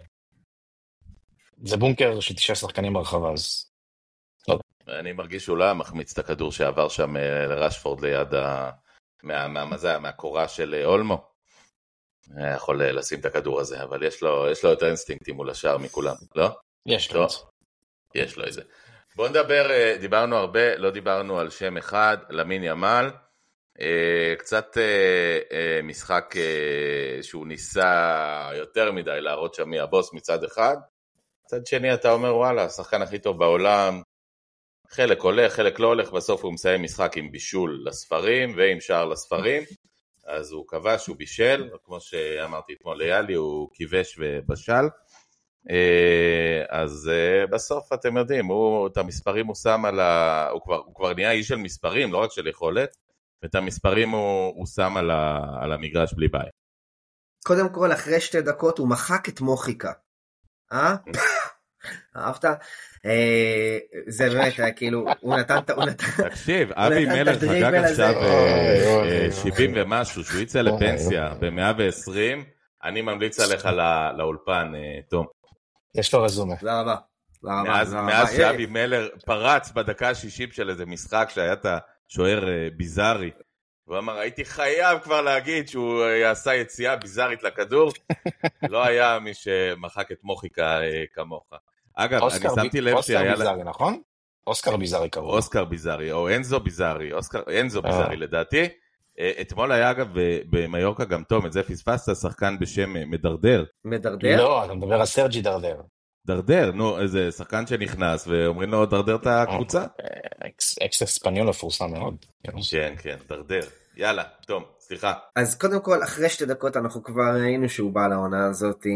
זה בונקר שתשעה שחקנים ברחבה, אז אני מרגיש שהוא לא מחמיץ את הכדור שעבר שם לרשפורד ליד מהמזה, מהקורה של אולמו. יכול לשים את הכדור הזה, אבל יש לו יש לו יותר אינסטינקטים מול השער מכולם, לא? יש לו. יש לו איזה. בוא נדבר, דיברנו הרבה, לא דיברנו על שם אחד, למין ימל, קצת משחק שהוא ניסה יותר מדי להראות שם מי הבוס מצד אחד, מצד שני אתה אומר וואלה, השחקן הכי טוב בעולם, חלק הולך, חלק לא הולך, בסוף הוא מסיים משחק עם בישול לספרים ועם שער לספרים, אז הוא כבש, הוא בישל, כמו שאמרתי אתמול ליאלי, הוא כיבש ובשל, אז בסוף אתם יודעים, הוא, את המספרים הוא שם על ה... הוא כבר, הוא כבר נהיה איש של מספרים, לא רק של יכולת, ואת המספרים הוא, הוא שם על, ה, על המגרש בלי בעיה. קודם כל, אחרי שתי דקות הוא מחק את מוחיקה. אה? אהבת? זה באמת, כאילו, הוא נתן... תקשיב, אבי מלר חגג עכשיו שבעים ומשהו, שהוא יצא לפנסיה ב-מאה ועשרים, אני ממליץ עליך לאולפן, תום. יש לו רזומה. תודה רבה. מאז שאבי מלר פרץ בדקה ה-שישים של איזה משחק שהיה את השוער ביזארי, הוא אמר, הייתי חייב כבר להגיד שהוא יעשה יציאה ביזארית לכדור, לא היה מי שמחק את מוחיקה כמוך. אגב, אני שמתי לב שהיה... אוסקר ביזארי, נכון? אוסקר ביזארי קראו. אוסקר ביזארי, או אנזו ביזארי, אנזו ביזארי לדעתי. אתמול היה אגב במיורקה גם תום, את זה פספסת, שחקן בשם מדרדר. מדרדר? לא, אתה מדבר על סרג'י דרדר. דרדר, נו, איזה שחקן שנכנס, ואומרים לו דרדר את הקבוצה? אקס אספניול מפורסם מאוד. כן, כן, דרדר. יאללה, תום, סליחה. אז קודם כל, אחרי שתי דקות אנחנו כבר ראינו שהוא בא לעונה הזאת,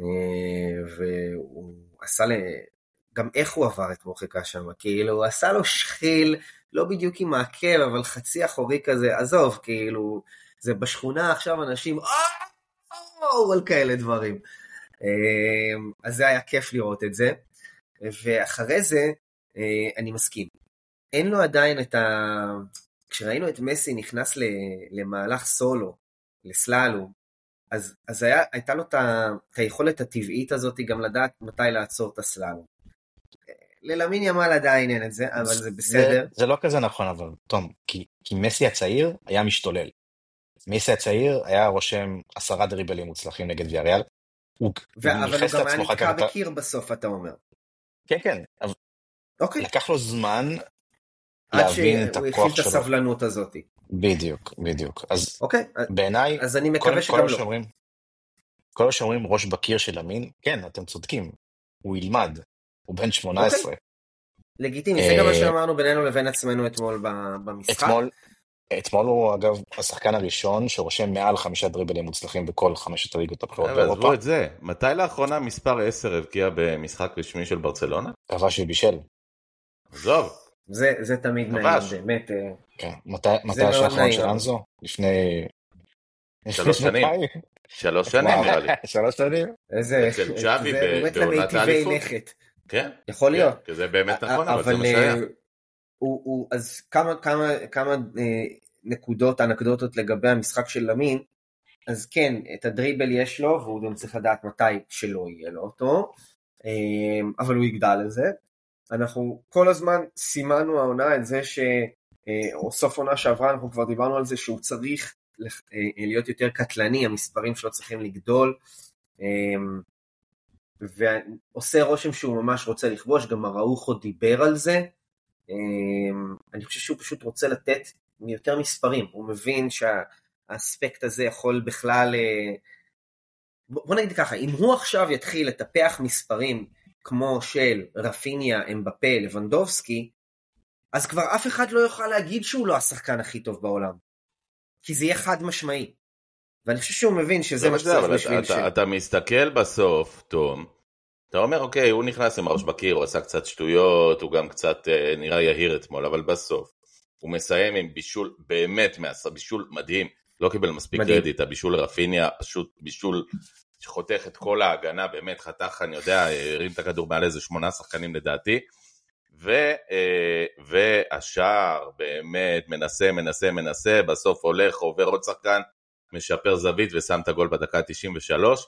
והוא עשה ל... גם איך הוא עבר את מוחיקה שם, כאילו, הוא עשה לו שחיל, לא בדיוק עם העקב, אבל חצי אחורי כזה, עזוב, כאילו, זה בשכונה עכשיו אנשים, או, על כאלה דברים. אז זה היה כיף לראות את זה, ואחרי זה, אני מסכים. אין לו עדיין את ה... כשראינו את מסי נכנס למהלך סולו, לסללום, אז, אז היה, הייתה לו את, ה, את היכולת הטבעית הזאת גם לדעת מתי לעצור את הסללום. ללמין ימל עדיין אין את זה, אבל זה בסדר. זה, זה לא כזה נכון, אבל תום, כי, כי מסי הצעיר היה משתולל. מסי הצעיר היה רושם עשרה דריבלים מוצלחים נגד ויאריאל. הוא, ו- הוא אבל הוא גם היה נתקע בקיר בסוף, אתה אומר. כן, כן. אבל אוקיי. לקח לו זמן להבין את הכוח שלו. עד שהוא הכין את הסבלנות הזאת. בדיוק, בדיוק. אז אוקיי. בעיניי, אז אני מקווה שגם לא. שאומרים, כל מה שאומרים ראש בקיר של למין, כן, אתם צודקים. הוא ילמד. הוא בן שמונה עשרה. לגיטימי, זה גם מה שאמרנו בינינו לבין עצמנו אתמול במשחק. אתמול, אתמול הוא אגב השחקן הראשון שרושם מעל חמישה דריבלים מוצלחים בכל חמשת הליגות הבכירות באירופה. עזבו את זה, מתי לאחרונה מספר עשר הבקיע במשחק רשמי של ברצלונה? כבש ובישל. עזוב. זה, זה תמיד נעים, באמת. כן, מתי, מתי השאחרון של אנזו? לפני... שלוש שנים. שלוש שנים נראה לי. שלוש שנים? איזה... אצל צ'אבי בעונת האליפות. כן. יכול להיות. כי זה באמת נכון, אבל זה מה שהיה. אז כמה, כמה, כמה נקודות, אנקדוטות לגבי המשחק של למין, אז כן, את הדריבל יש לו, והוא גם צריך לדעת מתי שלא יהיה לו אותו, אבל הוא יגדל לזה. אנחנו כל הזמן סימנו העונה את זה ש... או סוף עונה שעברה, אנחנו כבר דיברנו על זה שהוא צריך להיות יותר קטלני, המספרים שלו צריכים לגדול, ועושה רושם שהוא ממש רוצה לכבוש, גם הראוכו דיבר על זה, אני חושב שהוא פשוט רוצה לתת יותר מספרים, הוא מבין שהאספקט הזה יכול בכלל, בוא נגיד ככה, אם הוא עכשיו יתחיל לטפח מספרים כמו של רפיניה, אמבפה, לבנדובסקי, אז כבר אף אחד לא יוכל להגיד שהוא לא השחקן הכי טוב בעולם, כי זה יהיה חד משמעי, ואני חושב שהוא מבין שזה מה שצריך בשביל ש... אתה מסתכל בסוף, תום, אתה אומר, אוקיי, הוא נכנס עם ראש בקיר, הוא עשה קצת שטויות, הוא גם קצת נראה יהיר אתמול, אבל בסוף, הוא מסיים עם בישול באמת מעשה, בישול מדהים, לא קיבל מספיק קרדיט, הבישול רפיניה, פשוט בישול שחותך את כל ההגנה, באמת חתך, אני יודע, הרים את הכדור מעל איזה שמונה שחקנים לדעתי, ו, והשער באמת מנסה, מנסה, מנסה, בסוף הולך, עובר עוד שחקן, משפר זווית ושם את הגול בדקה תשעים ושלוש,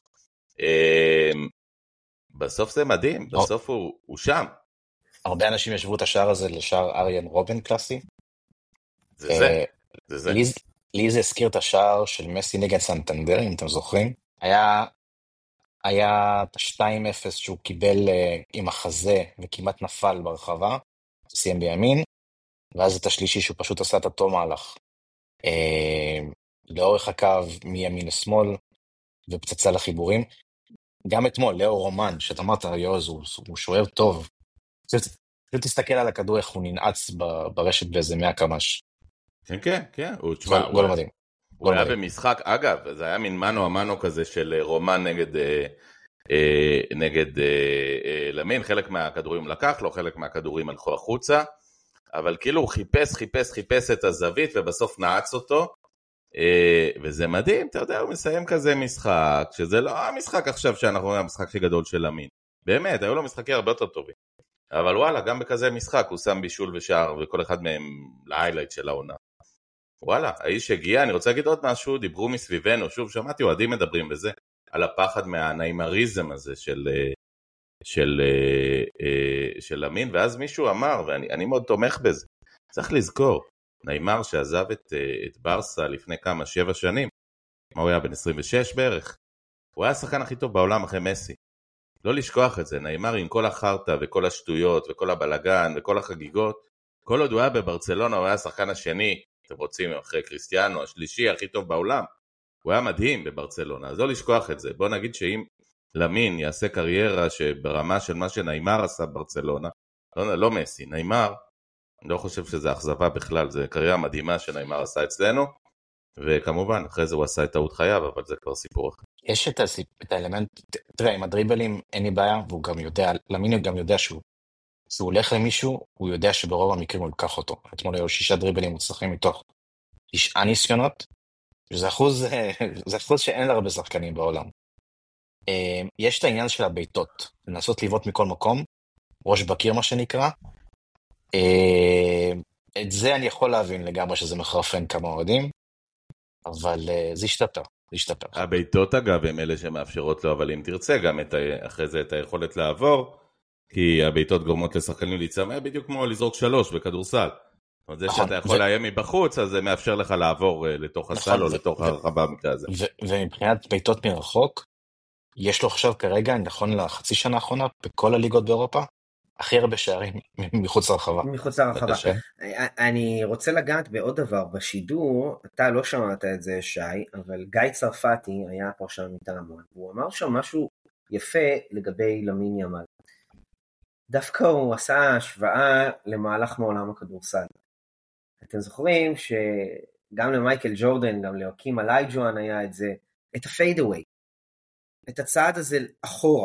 בסוף זה מדהים, בסוף הוא, הוא שם. הרבה אנשים ישבו את השער הזה לשער אריאן רובן קלאסי. זה זה, זה זה. לי, לי זה הזכיר את השער של מסי נגד סנטנדר, אם אתם זוכרים. היה, היה את ה-שתיים אפס שהוא קיבל uh, עם החזה וכמעט נפל ברחבה, סיים בימין, ואז את השלישי שהוא פשוט עשה את אותו מהלך. Uh, לאורך הקו מימין לשמאל, ופצצה לחיבורים. גם אתמול, לאו רומן, שאתה אמרת, יוז, הוא, הוא שוער טוב. פשוט תסתכל על הכדור, איך הוא ננעץ ברשת באיזה מאה קמ"ש. כן, כן, כן. הוא, תשמע, גול, גול מדהים. הוא גול היה מדהים. במשחק, אגב, זה היה מין מנו המנו כזה של רומן נגד, אה, אה, נגד אה, אה, למין, חלק מהכדורים לקח לו, חלק מהכדורים הלכו החוצה, אבל כאילו הוא חיפש, חיפש, חיפש את הזווית, ובסוף נעץ אותו, וזה מדהים, אתה יודע, הוא מסיים כזה משחק, שזה לא המשחק עכשיו שאנחנו רואים, המשחק הכי גדול של למין, באמת, היו לו משחקי הרבה יותר טובים. אבל וואלה, גם בכזה משחק הוא שם בישול ושער, וכל אחד מהם להיילייט של העונה. וואלה, האיש הגיע, אני רוצה להגיד עוד משהו, דיברו מסביבנו, שוב, שמעתי אוהדים מדברים בזה, על הפחד מהניימריזם הזה של, של, של, של אמין, ואז מישהו אמר, ואני אני מאוד תומך בזה, צריך לזכור, ניימר שעזב את, את ברסה לפני כמה, שבע שנים, מה הוא היה, בן עשרים ושש בערך, הוא היה השחקן הכי טוב בעולם אחרי מסי, לא לשכוח את זה, ניימר עם כל החרטה וכל השטויות וכל הבלגן וכל החגיגות, כל עוד הוא היה בברצלונה, הוא היה השחקן השני, אתם רוצים, אחרי קריסטיאנו, השלישי הכי טוב בעולם, הוא היה מדהים בברצלונה, אז לא לשכוח את זה, בוא נגיד שאם למין יעשה קריירה שברמה של מה שניימר עשה בברצלונה, לא, לא מסי, ניימר, אני לא חושב שזה אכזבה בכלל, זה קריירה מדהימה שניימר עשה אצלנו, וכמובן, אחרי זה הוא עשה את טעות חייו, אבל זה כבר סיפור אחר. יש את, הסיפ... את האלמנט, תראה, עם הדריבלים אין לי בעיה, והוא גם יודע, למין הוא גם יודע שהוא, שהוא הולך למישהו, הוא יודע שברוב המקרים הוא יקח אותו. אתמול היו שישה דריבלים מוצלחים מתוך תשעה ניסיונות, וזה אחוז, זה אחוז שאין להרבה שחקנים בעולם. יש את העניין של הביתות, לנסות לבעוט מכל מקום, ראש בקיר מה שנקרא, את זה אני יכול להבין לגמרי שזה מחרפן כמה אוהדים, אבל זה השתפר, זה השתפר. הביתות אגב הם אלה שמאפשרות לו, אבל אם תרצה גם את, אחרי זה את היכולת לעבור, כי הביתות גורמות לשחקנים להצטמא, בדיוק כמו לזרוק שלוש בכדורסל. זאת אומרת, זה שאתה יכול להיים מבחוץ, אז זה מאפשר לך לעבור לתוך הסל או לתוך הרחבה במקרה הזה. ומבחינת ביתות מרחוק, יש לו עכשיו כרגע, נכון לחצי שנה האחרונה, בכל הליגות באירופה, הכי הרבה שערים מחוץ לרחבה. מחוץ לרחבה. אני רוצה לגעת בעוד דבר, בשידור, אתה לא שמעת את זה שי, אבל גיא צרפתי היה פה שם מטעמו, הוא אמר שם משהו יפה לגבי למין ימל. דווקא הוא עשה השוואה למהלך מעולם הכדורסל. אתם זוכרים שגם למייקל ג'ורדן, גם לאוקים אלייג'ואן היה את זה, את הפיידאווי, את הצעד הזה אחורה,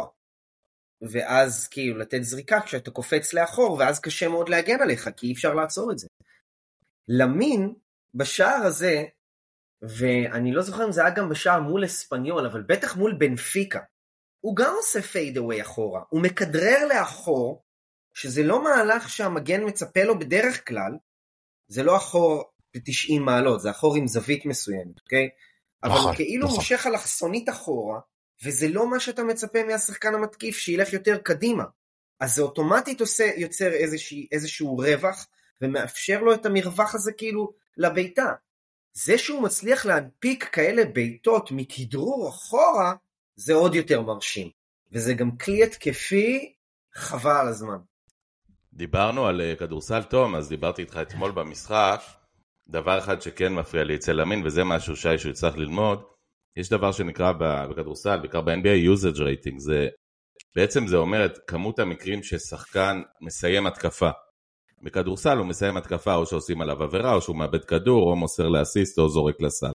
ואז כאילו לתת זריקה כשאתה קופץ לאחור, ואז קשה מאוד להגן עליך, כי אי אפשר לעצור את זה. למין, בשער הזה, ואני לא זוכר אם זה היה גם בשער מול אספניול, אבל בטח מול בנפיקה, הוא גם עושה פיידאווי אחורה, הוא מקדרר לאחור, שזה לא מהלך שהמגן מצפה לו בדרך כלל, זה לא אחור ב-תשעים מעלות, זה אחור עם זווית מסוימת, אוקיי? אבל הוא כאילו מושך על החסונית אחורה, וזה לא מה שאתה מצפה מהשחקן המתקיף, שילך יותר קדימה. אז זה אוטומטית עושה, יוצר איזושהי, איזשהו רווח, ומאפשר לו את המרווח הזה כאילו לביתה. זה שהוא מצליח להנפיק כאלה ביתות מכדרור אחורה, זה עוד יותר מרשים. וזה גם כלי התקפי חבל על הזמן. דיברנו על כדורסל תום, אז דיברתי איתך אתמול במשחק, דבר אחד שכן מפריע לי אצל אמין, וזה משהו שי שהוא צריך ללמוד, יש דבר שנקרא בכדורסל, בעיקר ב-אן בי איי usage rating, זה, בעצם זה אומר את כמות המקרים ששחקן מסיים התקפה. בכדורסל הוא מסיים התקפה, או שעושים עליו עבירה, או שהוא מאבד כדור, או מוסר לאסיסט, או זורק לסל.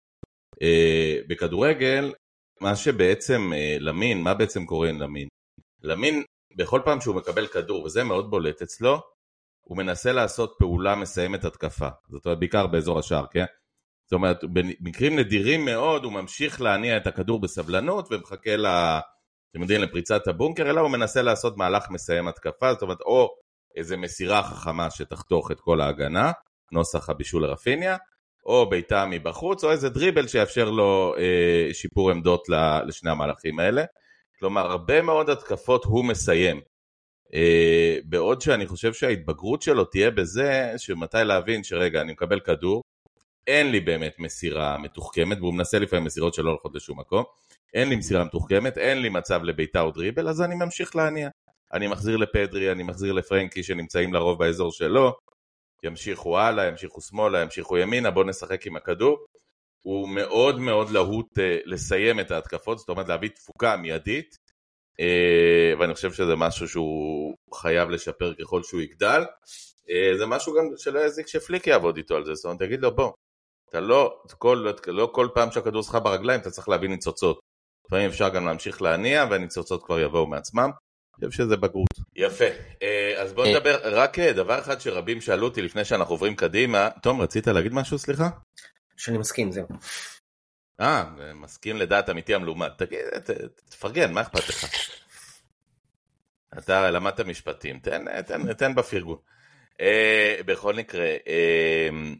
בכדורגל, מה שבעצם למין, מה בעצם קורה עם למין? למין, בכל פעם שהוא מקבל כדור, וזה מאוד בולט אצלו, הוא מנסה לעשות פעולה מסיימת התקפה. זאת אומרת, בעיקר באזור השער, כן? זאת אומרת, במקרים נדירים מאוד, הוא ממשיך להניע את הכדור בסבלנות, ומחכה ל... אתם יודעים, לפריצת הבונקר, אלא הוא מנסה לעשות מהלך מסיים התקפה, זאת אומרת, או איזו מסירה חכמה שתחתוך את כל ההגנה, נוסח הבישול לרפיניה, או ביתה מבחוץ, או איזה דריבל שיאפשר לו אה, שיפור עמדות לשני המהלכים האלה. כלומר, הרבה מאוד התקפות הוא מסיים. אה, בעוד שאני חושב שההתבגרות שלו תהיה בזה, שמתי להבין שרגע, אני מקבל כדור, אין לי באמת מסירה מתוחכמת, והוא מנסה לפעמים מסירות שלא הולכות לשום מקום, אין לי מסירה מתוחכמת, אין לי מצב לביתה או דריבל, אז אני ממשיך להניע. אני מחזיר לפדרי, אני מחזיר לפרנקי שנמצאים לרוב באזור שלו, ימשיכו הלאה, ימשיכו שמאלה, ימשיכו ימינה, בואו נשחק עם הכדור. הוא מאוד מאוד להוט אה, לסיים את ההתקפות, זאת אומרת להביא תפוקה מיידית, אה, ואני חושב שזה משהו שהוא חייב לשפר ככל שהוא יגדל. אה, זה משהו גם שלא יזיק שפליק יעבוד איתו על זה, זאת אומרת, תגיד לו בוא, אתה לא כל, לא כל פעם שהכדור שלך ברגליים, אתה צריך להביא ניצוצות. לפעמים אפשר גם להמשיך להניע, והניצוצות כבר יבואו מעצמם. אני חושב שזה בגרות. יפה. אז בואו נדבר, רק דבר אחד שרבים שאלו אותי לפני שאנחנו עוברים קדימה. תום, רצית להגיד משהו, סליחה? שאני מסכים, זהו. אה, מסכים לדעת אמיתי המלומד. תגיד, תפרגן, מה אכפת לך? אתה למדת משפטים, תן, תן, תן בפרגון. Uh, בכל מקרה, uh,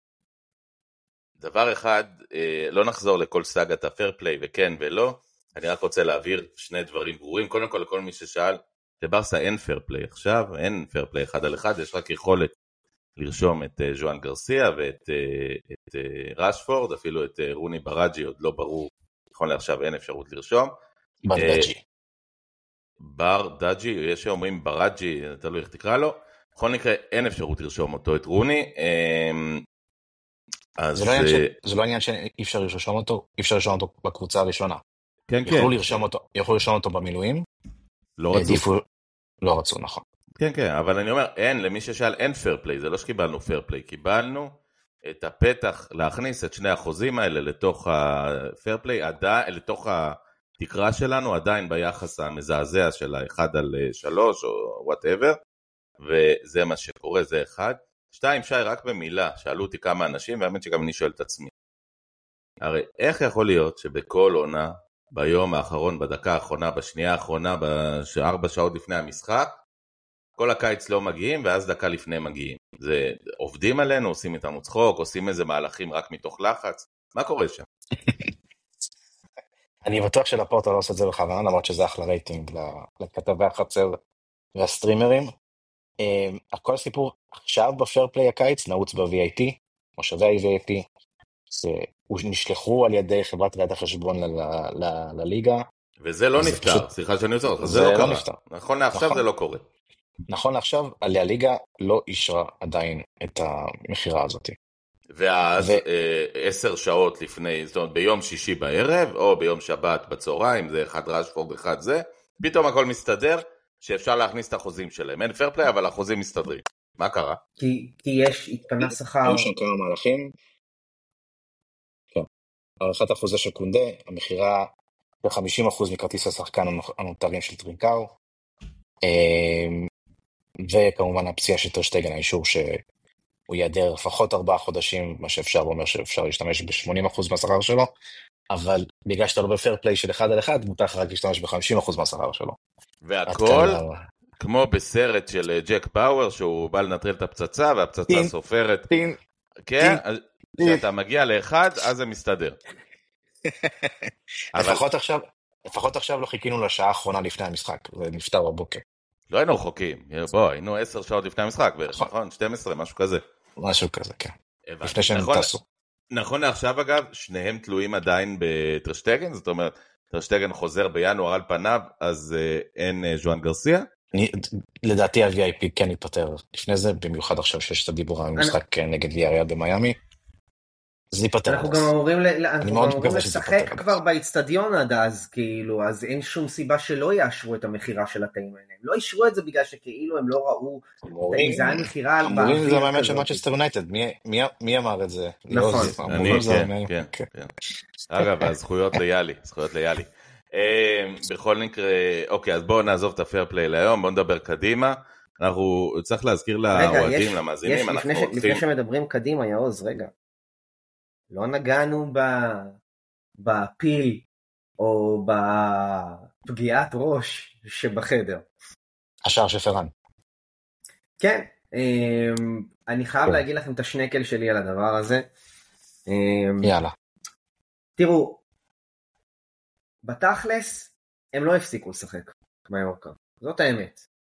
דבר אחד, uh, לא נחזור לכל סאגת הפייר פליי וכן ולא, אני רק רוצה להעביר שני דברים ברורים. קודם כל, לכל מי ששאל, לברסה אין פייר פליי עכשיו, אין פייר פליי אחד על אחד, יש רק יכולת לרשום את uh, ז'ואן גרסיה ואת uh, את, uh, רשפורד, אפילו את uh, רוני בראג'י, עוד לא ברור, נכון לעכשיו אין אפשרות לרשום. ברדאג'י. בר דאג'י, יש שאומרים בראג'י, תלוי איך תקרא לו, בכל מקרה אין אפשרות לרשום אותו, את רוני. אז זה לא עניין, ש... זה לא עניין שאי אפשר לרשום אותו, אי אפשר לרשום אותו בקבוצה הראשונה. כן, יכולו כן. לרשום אותו, יכולו לרשום אותו במילואים. לא רצו. עדיפו... לא רצו, נכון. כן, כן, אבל אני אומר, אין, למי ששאל, אין פייר פליי, זה לא שקיבלנו פייר פליי, קיבלנו את הפתח להכניס את שני החוזים האלה לתוך הפייר פליי, לתוך התקרה שלנו, עדיין ביחס המזעזע של האחד על שלוש או whatever, וזה מה שקורה, זה אחד. שתיים, שי, רק במילה, שאלו אותי כמה אנשים, והאמת שגם אני שואל את עצמי. הרי איך יכול להיות שבכל עונה, ביום האחרון, בדקה האחרונה, בשנייה האחרונה, בארבע שעות לפני המשחק, כל הקיץ לא מגיעים, ואז דקה לפני מגיעים. זה עובדים עלינו, עושים איתנו צחוק, עושים איזה מהלכים רק מתוך לחץ. מה קורה שם? אני בטוח שלפורטה לא עושה את זה בכוונה, למרות שזה אחלה רייטינג לכתבי החצר והסטרימרים. כל הסיפור עכשיו בפייר פליי הקיץ נעוץ ב-וי איי פי, מושבי ה-וי איי פי, שנשלחו על ידי חברת ראיית החשבון לליגה. וזה לא נפטר, סליחה שאני עושה אותך, זה לא קרה. נכון לעכשיו זה לא קורה. נכון לעכשיו, הליגה לא אישרה עדיין את המחירה הזאת. ואז עשר שעות לפני, זאת אומרת ביום שישי בערב, או ביום שבת בצהריים, זה אחד רשפורד, אחד זה, פתאום הכל מסתדר, שאפשר להכניס את החוזים שלהם. אין פייר פליי, אבל החוזים מסתדרים. מה קרה? כי, כי יש התפנה שכר. היו שם כמה מהלכים. כן. הערכת החוזה של קונדה, המחירה ב-חמישים אחוז מכרטיס השחקן הנותרים של טרינקאו, וכמובן הפציעה של טרשטגן, האישור שהוא יעדר לפחות ארבעה חודשים, מה שאפשר אומר שאפשר להשתמש ב-שמונים אחוז מהשכר שלו, אבל בגלל שאתה לא בפייר פליי של אחד על אחד, מותר לך רק להשתמש ב-חמישים אחוז מהשכר שלו. והכל כמו בסרט של ג'ק פאוור, שהוא בא לנטרל את הפצצה, והפצצה סופרת. טין, כן, כשאתה מגיע לאחד, אז זה מסתדר. לפחות עכשיו, לפחות עכשיו לא חיכינו לשעה האחרונה לפני המשחק, זה נפטר בבוקר. לא היינו רחוקים, בוא, היינו עשר שעות לפני המשחק, נכון, שתים עשרה, משהו כזה. משהו כזה, כן. לפני שהם טסו. נכון לעכשיו אגב, שניהם תלויים עדיין בטרשטגן, זאת אומרת, טרשטגן חוזר בינואר על פניו, אז אין ז'ואן גרסיה? לדעתי ה-וי איי פי כן יתפטר לפני זה, במיוחד עכשיו שיש את הדיבור על משחק נגד ויאריאל במיימי. זה ייפטר. אנחנו גם אמורים לשחק כבר באצטדיון עד אז, כאילו, אז אין שום סיבה שלא יאשרו את המחירה של התאים האלה. לא אישרו את זה בגלל שכאילו הם לא ראו, זה היה מחירה על באוויר. אמורים זה המאמן של מנצ'סטר יונייטד, מי אמר את זה? נכון. אני, כן, כן. אגב, הזכויות ליאלי, זכויות ליאלי. בכל מקרה, אוקיי, אז בואו נעזוב את הפייר פליי להיום, בואו נדבר קדימה. אנחנו צריך להזכיר לאוהדים, למאזינים, אנחנו הולכים... לפני שמדברים קדימה, יעוז, רגע. לא נגענו בפיל או בפגיעת ראש שבחדר. השער של פרן. כן, אני חייב להגיד לכם את השנקל שלי על הדבר הזה. יאללה. תראו, בתכלס הם לא הפסיקו לשחק מהיורקה, זאת האמת.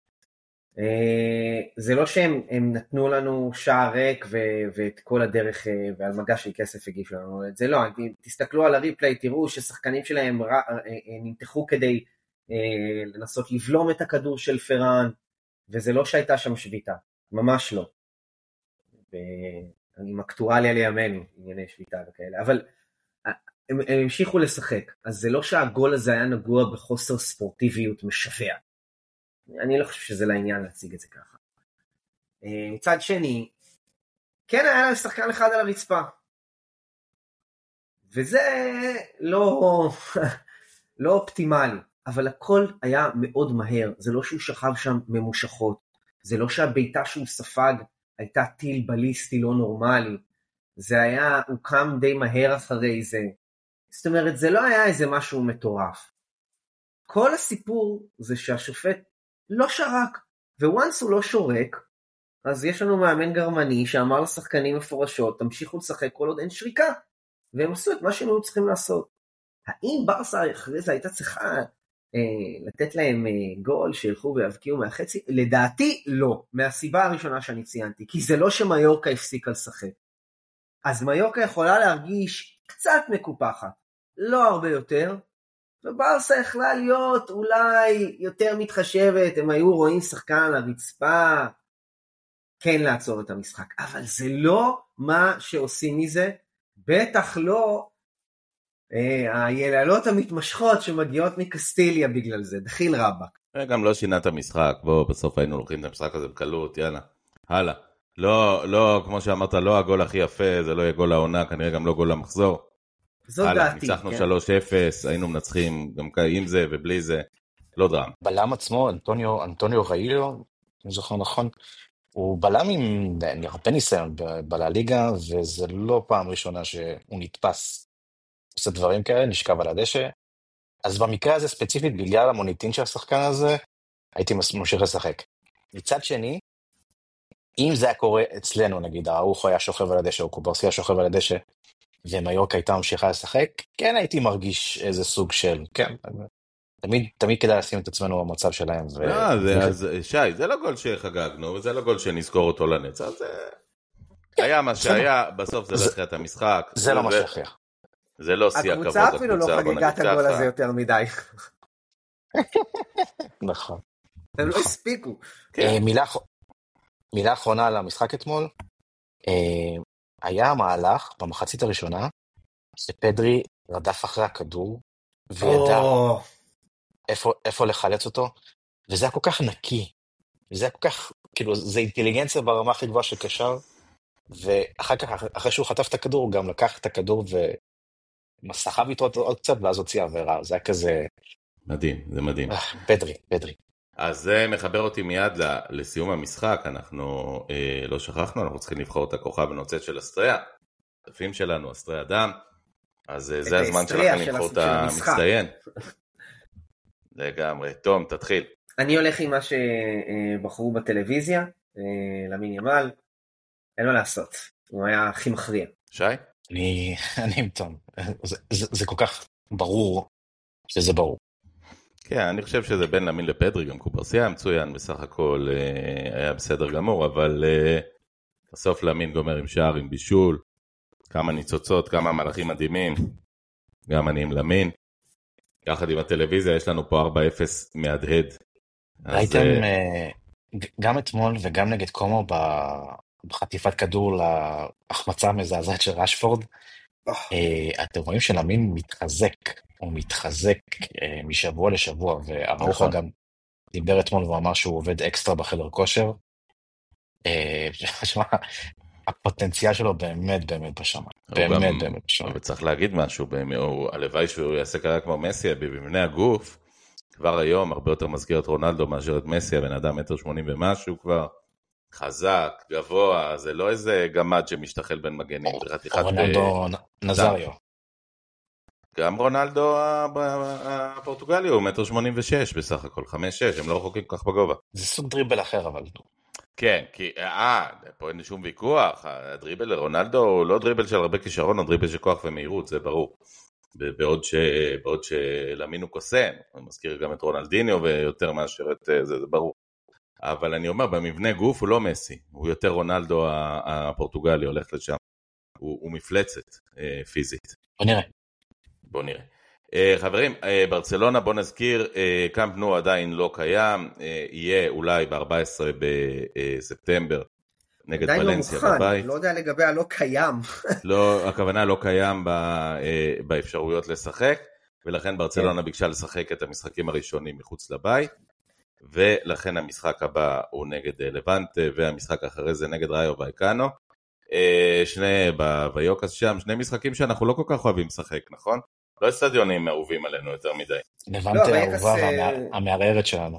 זה לא שהם נתנו לנו שער ריק ואת כל הדרך ועל מגע של כסף הגישו לנו, זה לא, תסתכלו על הריפליי, תראו ששחקנים שלהם נמתחו כדי לנסות לבלום את הכדור של פרן, וזה לא שהייתה שם שביתה, ממש לא. עם אקטואליה לימינו, ענייני שביתה וכאלה, אבל הם המשיכו לשחק, אז זה לא שהגול הזה היה נגוע בחוסר ספורטיביות משווה. אני לא חושב שזה לעניין להציג את זה ככה. מצד שני, כן היה להם שחקן אחד על הרצפה. וזה לא, לא אופטימלי, אבל הכל היה מאוד מהר. זה לא שהוא שכב שם ממושכות. זה לא שהביתה שהוא ספג הייתה טיל בליסטי לא נורמלי. זה היה, הוא קם די מהר אחרי זה. זאת אומרת, זה לא היה איזה משהו מטורף. כל הסיפור זה שהשופט לא שרק. וואנס הוא לא שורק, אז יש לנו מאמן גרמני שאמר לשחקנים מפורשות, תמשיכו לשחק כל עוד אין שריקה, והם עשו את מה שהם היו צריכים לעשות. האם ברסה אחרי זה הייתה צריכה אה, לתת להם אה, גול שילכו ויבקיעו מהחצי? לדעתי לא, מהסיבה הראשונה שאני ציינתי, כי זה לא שמיורקה הפסיקה לשחק. אז מיורקה יכולה להרגיש קצת מקופחת, לא הרבה יותר, וברסה יכלה להיות אולי יותר מתחשבת, הם היו רואים שחקן לרצפה, כן לעצור את המשחק, אבל זה לא מה שעושים מזה, בטח לא אה, היללות המתמשכות שמגיעות מקסטיליה בגלל זה, דחיל רבק. גם לא שינה את המשחק, בוא, בסוף היינו לוקחים את המשחק הזה בקלות, יאללה, הלאה. לא, לא, כמו שאמרת, לא הגול הכי יפה, זה לא יהיה גול העונה, כנראה גם לא גול המחזור. זאת הלאה, דעתי. ניצחנו כן. שלוש אפס, היינו מנצחים גם עם זה ובלי זה, לא דרמה. בלם עצמו, אנטוניו, אנטוניו ראיליו, אני זוכר נכון, הוא בלם עם הרבה ניסיון בליגה, וזה לא פעם ראשונה שהוא נתפס. עושה דברים כאלה, נשכב על הדשא. אז במקרה הזה ספציפית, בגלל המוניטין של השחקן הזה, הייתי ממשיך לשחק. מצד שני, אם זה היה קורה אצלנו, נגיד, הארוחו היה שוכב על הדשא, או קוברסיה שוכב על הדשא, ומיורקה הייתה ממשיכה לשחק, כן הייתי מרגיש איזה סוג של, כן, תמיד, תמיד כדאי לשים את עצמנו במצב שלהם. ו... לא, זה, אז, שי, זה לא גול שחגגנו, וזה לא גול שנזכור אותו לנצח, זה היה מה שהיה, בסוף זה לא הכריע את המשחק. זה לא מה שהכריע. זה לא שיא הכבוד. הקבוצה אפילו לא חגגה את הגול הזה יותר מדי. נכון. הם לא הספיקו. מילה אחרונה על המשחק אתמול, היה המהלך במחצית הראשונה, שפדרי רדף אחרי הכדור, וידע איפה לחלץ אותו, וזה היה כל כך נקי, וזה היה כל כך, כאילו, זה אינטליגנציה ברמה הכי גבוהה של קשר, ואחר כך, אחרי שהוא חטף את הכדור, הוא גם לקח את הכדור ומסחב איתו עוד קצת, ואז הוציא עבירה, זה היה כזה... מדהים, זה מדהים. פדרי, פדרי. אז זה מחבר אותי מיד לסיום המשחק, אנחנו אה, לא שכחנו, אנחנו צריכים לבחור את הכוכב הנוצאת של אסטריה, תפים שלנו, אסטריה אדם, אז אה, זה הזמן שלכם לבחור את המצטיין. לגמרי, תום, תתחיל. אני הולך עם מה שבחרו בטלוויזיה, למין ימל, אין מה לעשות, הוא היה הכי מכריע. שי? אני, אני עם תום, זה, זה, זה כל כך ברור שזה ברור. כן, אני חושב שזה בין למין לפדרי, גם קוברסיה מצוין, בסך הכל אה, היה בסדר גמור, אבל אה, בסוף למין גומר עם שער, עם בישול, כמה ניצוצות, כמה מלאכים מדהימים, גם אני עם למין. יחד עם הטלוויזיה יש לנו פה ארבע אפס מהדהד. ראיתם אה... גם אתמול וגם נגד קומו בחטיפת כדור להחמצה המזעזעת של רשפורד, אה, אתם רואים שלמין מתחזק, הוא מתחזק אה, משבוע לשבוע, וארוחו גם דיבר אתמול ואמר שהוא עובד אקסטרה בחדר כושר. אה, שמה, הפוטנציאל שלו באמת באמת בשמה. באמת גם, באמת בשמה. אבל צריך להגיד משהו, הוא, הלוואי שהוא יעשה כרגע כמו מסי, במבנה הגוף, כבר היום הרבה יותר מזכיר את רונלדו מאשר את מסי, הבן אדם מטר שמונים ומשהו כבר, חזק, גבוה, זה לא איזה גמד שמשתחל בין מגנים. רונלדו נזריו. גם רונלדו הפורטוגלי הוא מטר שמונים ושש בסך הכל, חמש שש, הם לא רחוקים כל כך בגובה. זה סוג דריבל אחר אבל. כן, כי, אה, פה אין שום ויכוח, הדריבל לרונלדו הוא לא דריבל של הרבה כישרון, הוא דריבל של כוח ומהירות, זה ברור. בעוד, ש, בעוד שלמין הוא קוסם, הוא מזכיר גם את רונלדיניו ויותר מאשר את זה, זה ברור. אבל אני אומר, במבנה גוף הוא לא מסי, הוא יותר רונלדו הפורטוגלי הולך לשם, הוא, הוא מפלצת פיזית. בוא נראה. בוא נראה. חברים, ברצלונה, בוא נזכיר, קאמפ נו עדיין לא קיים, יהיה אולי ב-ארבעה עשר בספטמבר נגד ולנסיה בבית. עדיין לא מוכן, לא יודע לגבי הלא קיים. לא, הכוונה לא קיים באפשרויות לשחק, ולכן ברצלונה ביקשה לשחק את המשחקים הראשונים מחוץ לבית, ולכן המשחק הבא הוא נגד לבנטה, והמשחק אחרי זה נגד ראיו ואיקנו. שני ביוקס שם, שני משחקים שאנחנו לא כל כך אוהבים לשחק, נכון? לא סטדיונים אהובים עלינו יותר מדי. לבנטה האהובה והמערערת שלנו.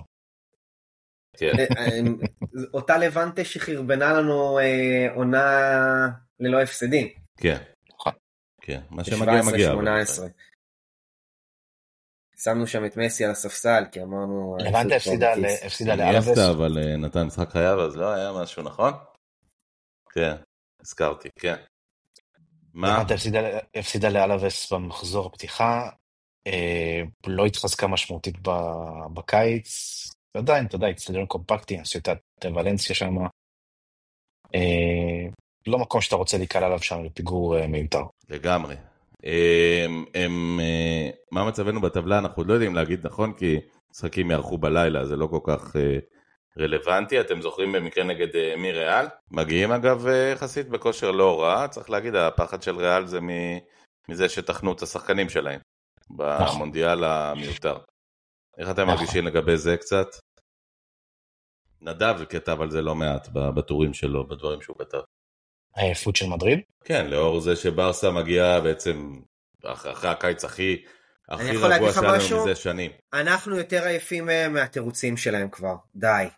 אותה לבנטה שחרבנה לנו עונה ללא הפסדים. כן. כן, מה שמגיע מגיע. שמנו שם את מסי על הספסל, כי אמרנו... לבנטה הפסידה לאלווס. אני אהבת, אבל נתן משחק חייב, אז לא היה משהו, נכון? כן, הזכרתי, כן. מה? לבנטה הפסידה לאלווס במחזור הפתיחה, לא התחזקה משמעותית בקיץ, עדיין, אתה יודע, אצטדיון קומפקטי, עשית את ולנסיה שם, לא מקום שאתה רוצה להיקל עליו שם לפיגור מיותר. לגמרי. מה מצבנו בטבלה? אנחנו לא יודעים להגיד נכון, כי משחקים יערכו בלילה, זה לא כל כך רלוונטי. אתם זוכרים במקרה נגד מי ריאל? מגיעים אגב יחסית בכושר לא רע, צריך להגיד, הפחד של ריאל זה מזה שתכנו את השחקנים שלהם במונדיאל המיותר. איך אתם מרגישים לגבי זה קצת? נדב כתב על זה לא מעט בטורים שלו, בדברים שהוא כתב. העייפות של מדריד? כן, לאור זה שברסה מגיעה בעצם אחרי הקיץ הכי הכי רגוע שלנו מזה שנים. אנחנו יותר עייפים מהתירוצים שלהם כבר, די.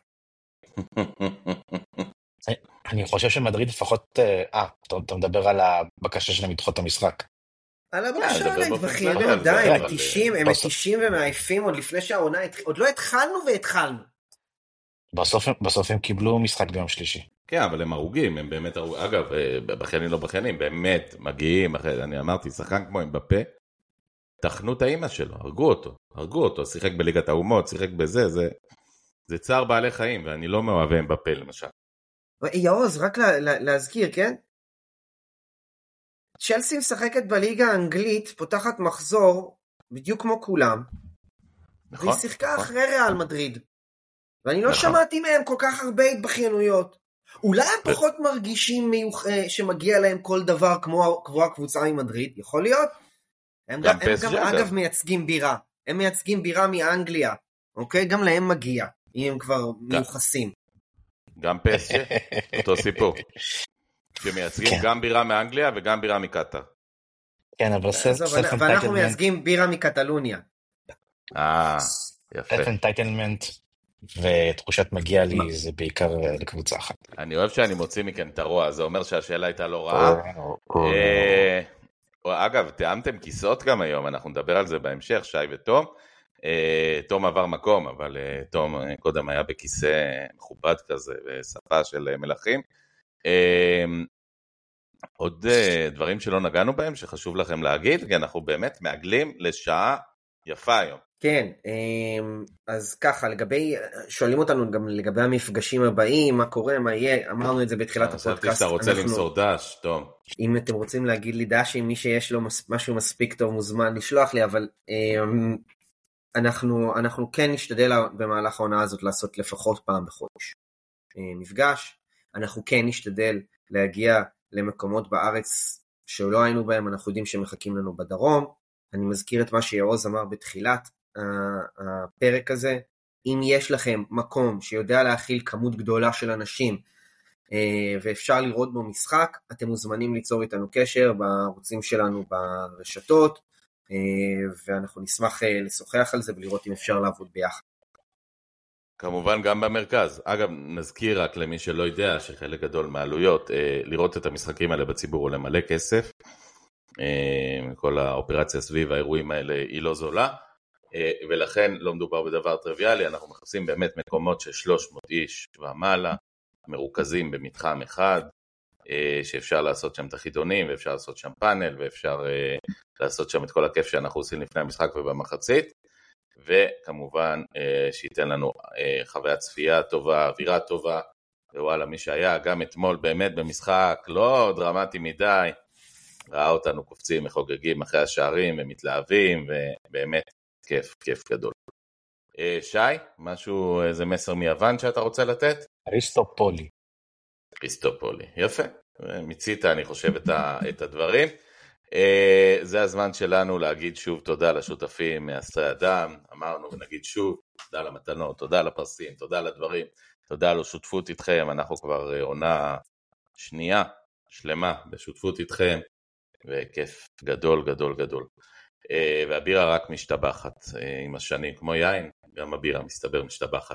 אני חושב שמדריד לפחות, אה, אתה מדבר על הבקשה שלהם לדחות את המשחק. על הבקשה שלהם, בכיינו, די, הם מתישים, הם מתישים ומעייפים עוד לפני שהעונה, עוד לא התחלנו והתחלנו. בסוף הם קיבלו משחק ביום שלישי. כן, אבל הם הרוגים, הם באמת הרוגים, אגב, בחיינים לא בחיינים, באמת מגיעים, אני אמרתי, שחקן כמו הם בפה, תכנו את האמא שלו, הרגו אותו, הרגו אותו, שיחק בליגת האומות, שיחק בזה, זה, זה צער בעלי חיים, ואני לא מאוהב הם בפה למשל. יעוז, רק לה, לה, להזכיר, כן? צ'לסי משחקת בליגה האנגלית, פותחת מחזור, בדיוק כמו כולם, נכון, והיא שיחקה נכון. אחרי ריאל מדריד. ואני לא נכון. שמעתי מהם כל כך הרבה התבכיינויות. אולי הם פחות מרגישים מיוח... שמגיע להם כל דבר כמו, כמו הקבוצה ממדריד, יכול להיות? הם גם, הם גם אגב מייצגים בירה. הם מייצגים בירה מאנגליה. אוקיי? גם להם מגיע, אם הם כבר מיוחסים. גם פסג'ה, אותו סיפור. שמייצגים כן. גם בירה מאנגליה וגם בירה מקטר. כן, אבל סלף אנטייטלמנט. ואנחנו מייצגים בירה מקטלוניה. אה, יפה. סלף אנטייטלמנט. ותחושת מגיע לי זה בעיקר לקבוצה אחת. אני אוהב שאני מוציא מכן את הרוע, זה אומר שהשאלה הייתה לא רעה. אגב, תאמתם כיסאות גם היום, אנחנו נדבר על זה בהמשך, שי ותום. תום עבר מקום, אבל תום קודם היה בכיסא מכובד כזה, ושפה של מלכים. עוד דברים שלא נגענו בהם, שחשוב לכם להגיד, כי אנחנו באמת מעגלים לשעה יפה היום. כן, אז ככה, לגבי, שואלים אותנו גם לגבי המפגשים הבאים, מה קורה, מה יהיה, אמרנו את זה בתחילת הפודקאסט. חשבתי שאתה רוצה למסור דש, תום. אם אתם רוצים להגיד לי דש, אם מי שיש לו משהו מספיק טוב מוזמן לשלוח לי, אבל אנחנו, אנחנו כן נשתדל במהלך העונה הזאת לעשות לפחות פעם בחודש מפגש, אנחנו כן נשתדל להגיע למקומות בארץ שלא היינו בהם, אנחנו יודעים שמחכים לנו בדרום, אני מזכיר את מה שיעוז אמר בתחילת הפרק הזה, אם יש לכם מקום שיודע להכיל כמות גדולה של אנשים, ואפשר לראות בו משחק, אתם מוזמנים ליצור איתנו קשר בערוצים שלנו ברשתות, ואנחנו נשמח לשוחח על זה ולראות אם אפשר לעבוד ביחד. כמובן גם במרכז. אגב, נזכיר רק למי שלא יודע שחלק גדול מהעלויות, לראות את המשחקים האלה בציבור עולה מלא כסף, כל האופרציה סביב האירועים האלה היא לא זולה, ולכן לא מדובר בדבר טריוויאלי, אנחנו מחפשים באמת מקומות של שלוש מאות איש ומעלה, מרוכזים במתחם אחד, שאפשר לעשות שם את החידונים, ואפשר לעשות שם פאנל, ואפשר לעשות שם את כל הכיף שאנחנו עושים לפני המשחק ובמחצית, וכמובן שייתן לנו חוויית צפייה טובה, אווירה טובה, ווואלה, מי שהיה גם אתמול באמת במשחק לא דרמטי מדי, ראה אותנו קופצים, מחוגגים אחרי השערים ומתלהבים, ובאמת כיף, כיף גדול. שי, משהו, איזה מסר מיוון שאתה רוצה לתת? אריסטופולי. אריסטופולי, יפה. מיצית, אני חושב, את, ה, את הדברים. זה הזמן שלנו להגיד שוב תודה לשותפים מאסרי אדם, אמרנו ונגיד שוב, תודה למתנות, תודה לפרסים, תודה לדברים, תודה לשותפות איתכם, אנחנו כבר עונה שנייה שלמה בשותפות איתכם, וכיף גדול גדול גדול. והבירה רק משתבחת עם השנים, כמו יין, גם הבירה מסתבר משתבחת.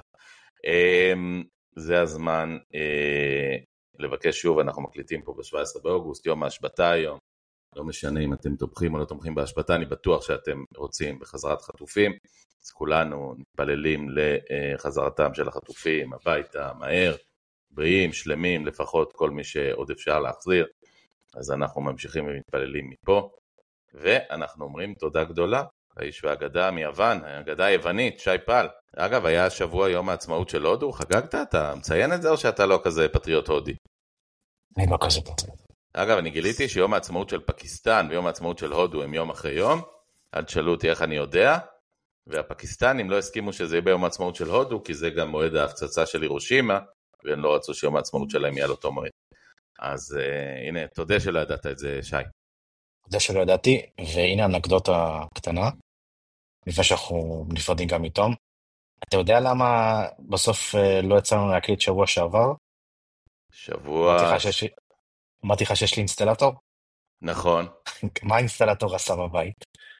זה הזמן לבקש שוב, אנחנו מקליטים פה ב-שבעה עשר באוגוסט, יום ההשבתה היום, לא משנה אם אתם תומכים או לא תומכים בהשבתה, אני בטוח שאתם רוצים בחזרת חטופים, אז כולנו מתפללים לחזרתם של החטופים, הביתה, מהר, בריאים, שלמים, לפחות כל מי שעוד אפשר להחזיר, אז אנחנו ממשיכים ומתפללים מפה, ואנחנו אומרים תודה גדולה, האיש והאגדה מיוון, האגדה היוונית, שי פל. אגב, היה שבוע יום העצמאות של הודו, חגגת? אתה מציין את זה או שאתה לא כזה פטריוט הודי? אני לא כזה פטריוט. אגב, אני גיליתי שיום העצמאות של פקיסטן ויום העצמאות של הודו הם יום אחרי יום, עד שאלו אותי איך אני יודע, והפקיסטנים לא הסכימו שזה יהיה ביום העצמאות של הודו, כי זה גם מועד ההפצצה של הירושימה, והם לא רצו שיום העצמאות שלהם יהיה על אותו מועד. אז uh, הנה, תודה שלא ידעת את זה, שי. תודה שלא ידעתי, והנה אנקדוטה קטנה, לפני שאנחנו נפרדים גם איתום. אתה יודע למה בסוף לא יצאנו להקליט שבוע שעבר? שבוע... אמרתי לך שיש לי אינסטלטור? נכון. מה האינסטלטור עשה בבית?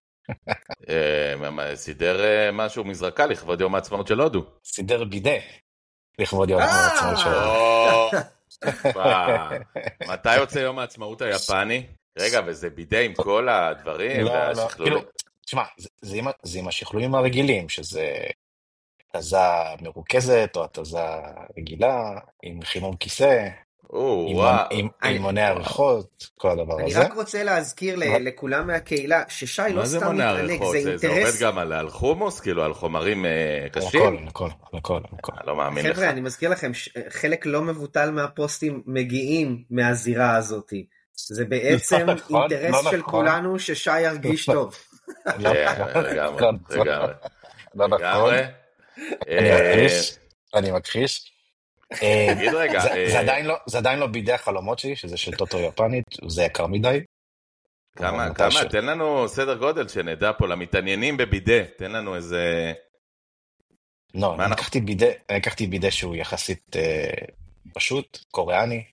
סידר משהו מזרקה לכבוד יום העצמאות של הודו. סידר בידה לכבוד יום העצמאות של הודו. מתי יוצא יום העצמאות היפני? רגע, וזה בידה עם כל הדברים והשכלולים. תשמע, זה עם השכלולים הרגילים, שזה התזה מרוכזת או התזה רגילה, עם חימום כיסא, עם מוני עריכות, כל הדבר הזה. אני רק רוצה להזכיר לכולם מהקהילה, ששי לא סתם מתענק, זה אינטרס. זה עובד גם על חומוס, כאילו על חומרים קשים? הכל, הכל, הכל. לא מאמין לך. חבר'ה, אני מזכיר לכם, חלק לא מבוטל מהפוסטים מגיעים מהזירה הזאת. זה בעצם אינטרס של כולנו ששי ירגיש טוב. לגמרי, לגמרי. לגמרי. אני מכחיש. תגיד רגע. זה עדיין לא בידי החלומות שלי, שזה של טוטו יפנית, זה יקר מדי. כמה, כמה, תן לנו סדר גודל שנדע פה למתעניינים בבידי, תן לנו איזה... לא, אני לקחתי בידי שהוא יחסית פשוט, קוריאני.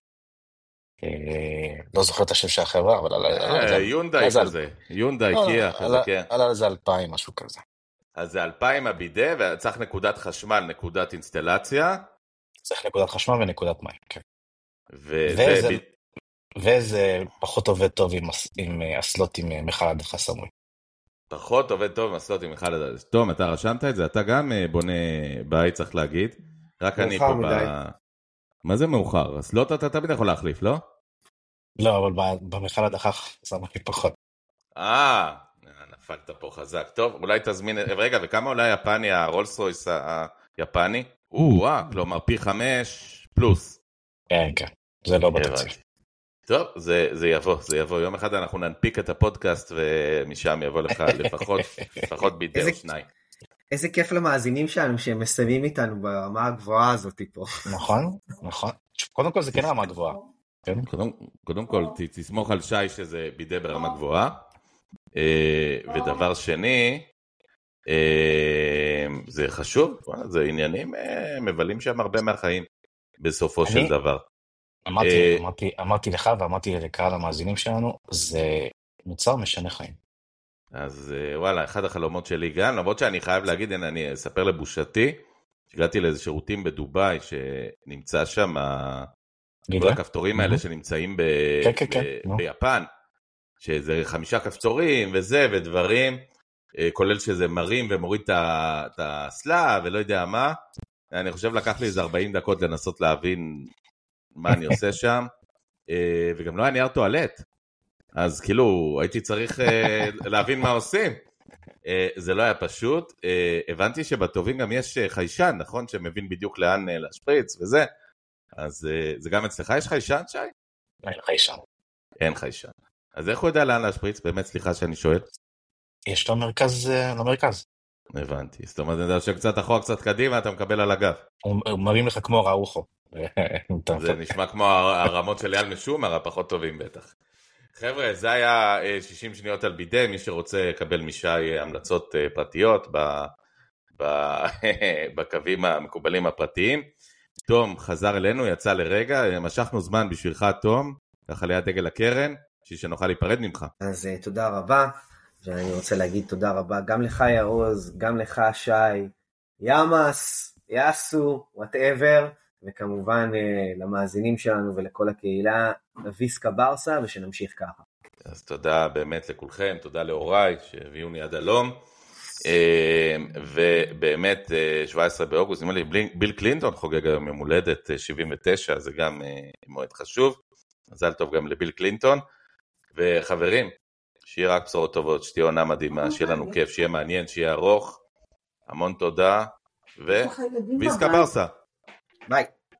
לא זוכר את השם של החברה, אבל... יונדאי כזה, יונדאי, קיה, כזה, כן. עלה לזה אלפיים, משהו כזה. אז זה אלפיים הבידה, וצריך נקודת חשמל, נקודת אינסטלציה. צריך נקודת חשמל ונקודת מים, כן. וזה... וזה פחות עובד טוב עם אסלות עם מיכל הדחה סמוי. פחות עובד טוב עם אסלות עם מיכל הדחה. תום, אתה רשמת את זה? אתה גם בונה בית, צריך להגיד. רק אני פה ב... מה זה מאוחר? אסלות אתה תמיד יכול להחליף, לא? לא, אבל במיכל הדחה סמוי פחות. אה, נפקת פה חזק. טוב, אולי תזמין... רגע, וכמה אולי היפני, הרולס רויס היפני? או-אה, כלומר פי חמש פלוס. כן, כן, זה לא בתקציב. טוב, זה, זה יבוא, זה יבוא. יום אחד אנחנו ננפיק את הפודקאסט ומשם יבוא לך לפחות, לפחות בידי או שניים. איזה כיף למאזינים שלנו שהם מסיימים איתנו ברמה הגבוהה הזאת פה. נכון, נכון. קודם כל זה כן רמה גבוהה. קודם, קודם כל תסמוך על שי שזה בידי ברמה גבוהה. ודבר שני, זה חשוב, זה עניינים, מבלים שם הרבה מהחיים בסופו של דבר. אמרתי, אמרתי, אמרתי לך ואמרתי לקהל המאזינים שלנו, זה מוצר משנה חיים. אז וואלה, אחד החלומות שלי גם, למרות שאני חייב להגיד, אני אספר לבושתי, שהגעתי לאיזה שירותים בדוביי, שנמצא שם, כל הכפתורים האלה שנמצאים ביפן, שזה חמישה כפתורים וזה ודברים, כולל שזה מרים ומוריד את הסלע ולא יודע מה, אני חושב לקח לי איזה ארבעים דקות לנסות להבין מה אני עושה שם, וגם לא היה נייר טואלט, אז כאילו הייתי צריך להבין מה עושים, זה לא היה פשוט, הבנתי שבטובים גם יש חיישן, נכון? שמבין בדיוק לאן להשפריץ וזה, אז זה גם אצלך יש חיישן, שי? אין חיישן. אין חיישן. אז איך הוא יודע לאן להשפריץ? באמת סליחה שאני שואל. יש לו מרכז, לא מרכז. הבנתי, זאת אומרת, אני יודע שקצת אחורה, קצת קדימה, אתה מקבל על הגב. הוא מרים לך כמו ראוחו. זה נשמע כמו הרמות של אייל משומר, הפחות טובים בטח. חבר'ה, זה היה שישים שניות על בידי, מי שרוצה לקבל משי המלצות פרטיות בקווים המקובלים הפרטיים. תום חזר אלינו, יצא לרגע, משכנו זמן בשבילך תום, ככה ליד דגל הקרן, בשביל שנוכל להיפרד ממך. אז תודה רבה, ואני רוצה להגיד תודה רבה גם לך יעוז, גם לך שי, ימאס, יאסו, whatever, וכמובן למאזינים שלנו ולכל הקהילה, ויסקה ברסה, ושנמשיך ככה. אז תודה באמת לכולכם, תודה לאוריי שהביאוני עד הלום, ובאמת שבעה עשר באוגוסט, נראה לי ביל קלינטון חוגג היום יום הולדת שבעים ותשע, זה גם מועד חשוב, מזל טוב גם לביל קלינטון, וחברים, שיהיה רק בשורות טובות, שתהיה עונה מדהימה, שיהיה לנו כיף, שיהיה מעניין, שיהיה ארוך, המון תודה, וויסקה ברסה. ביי.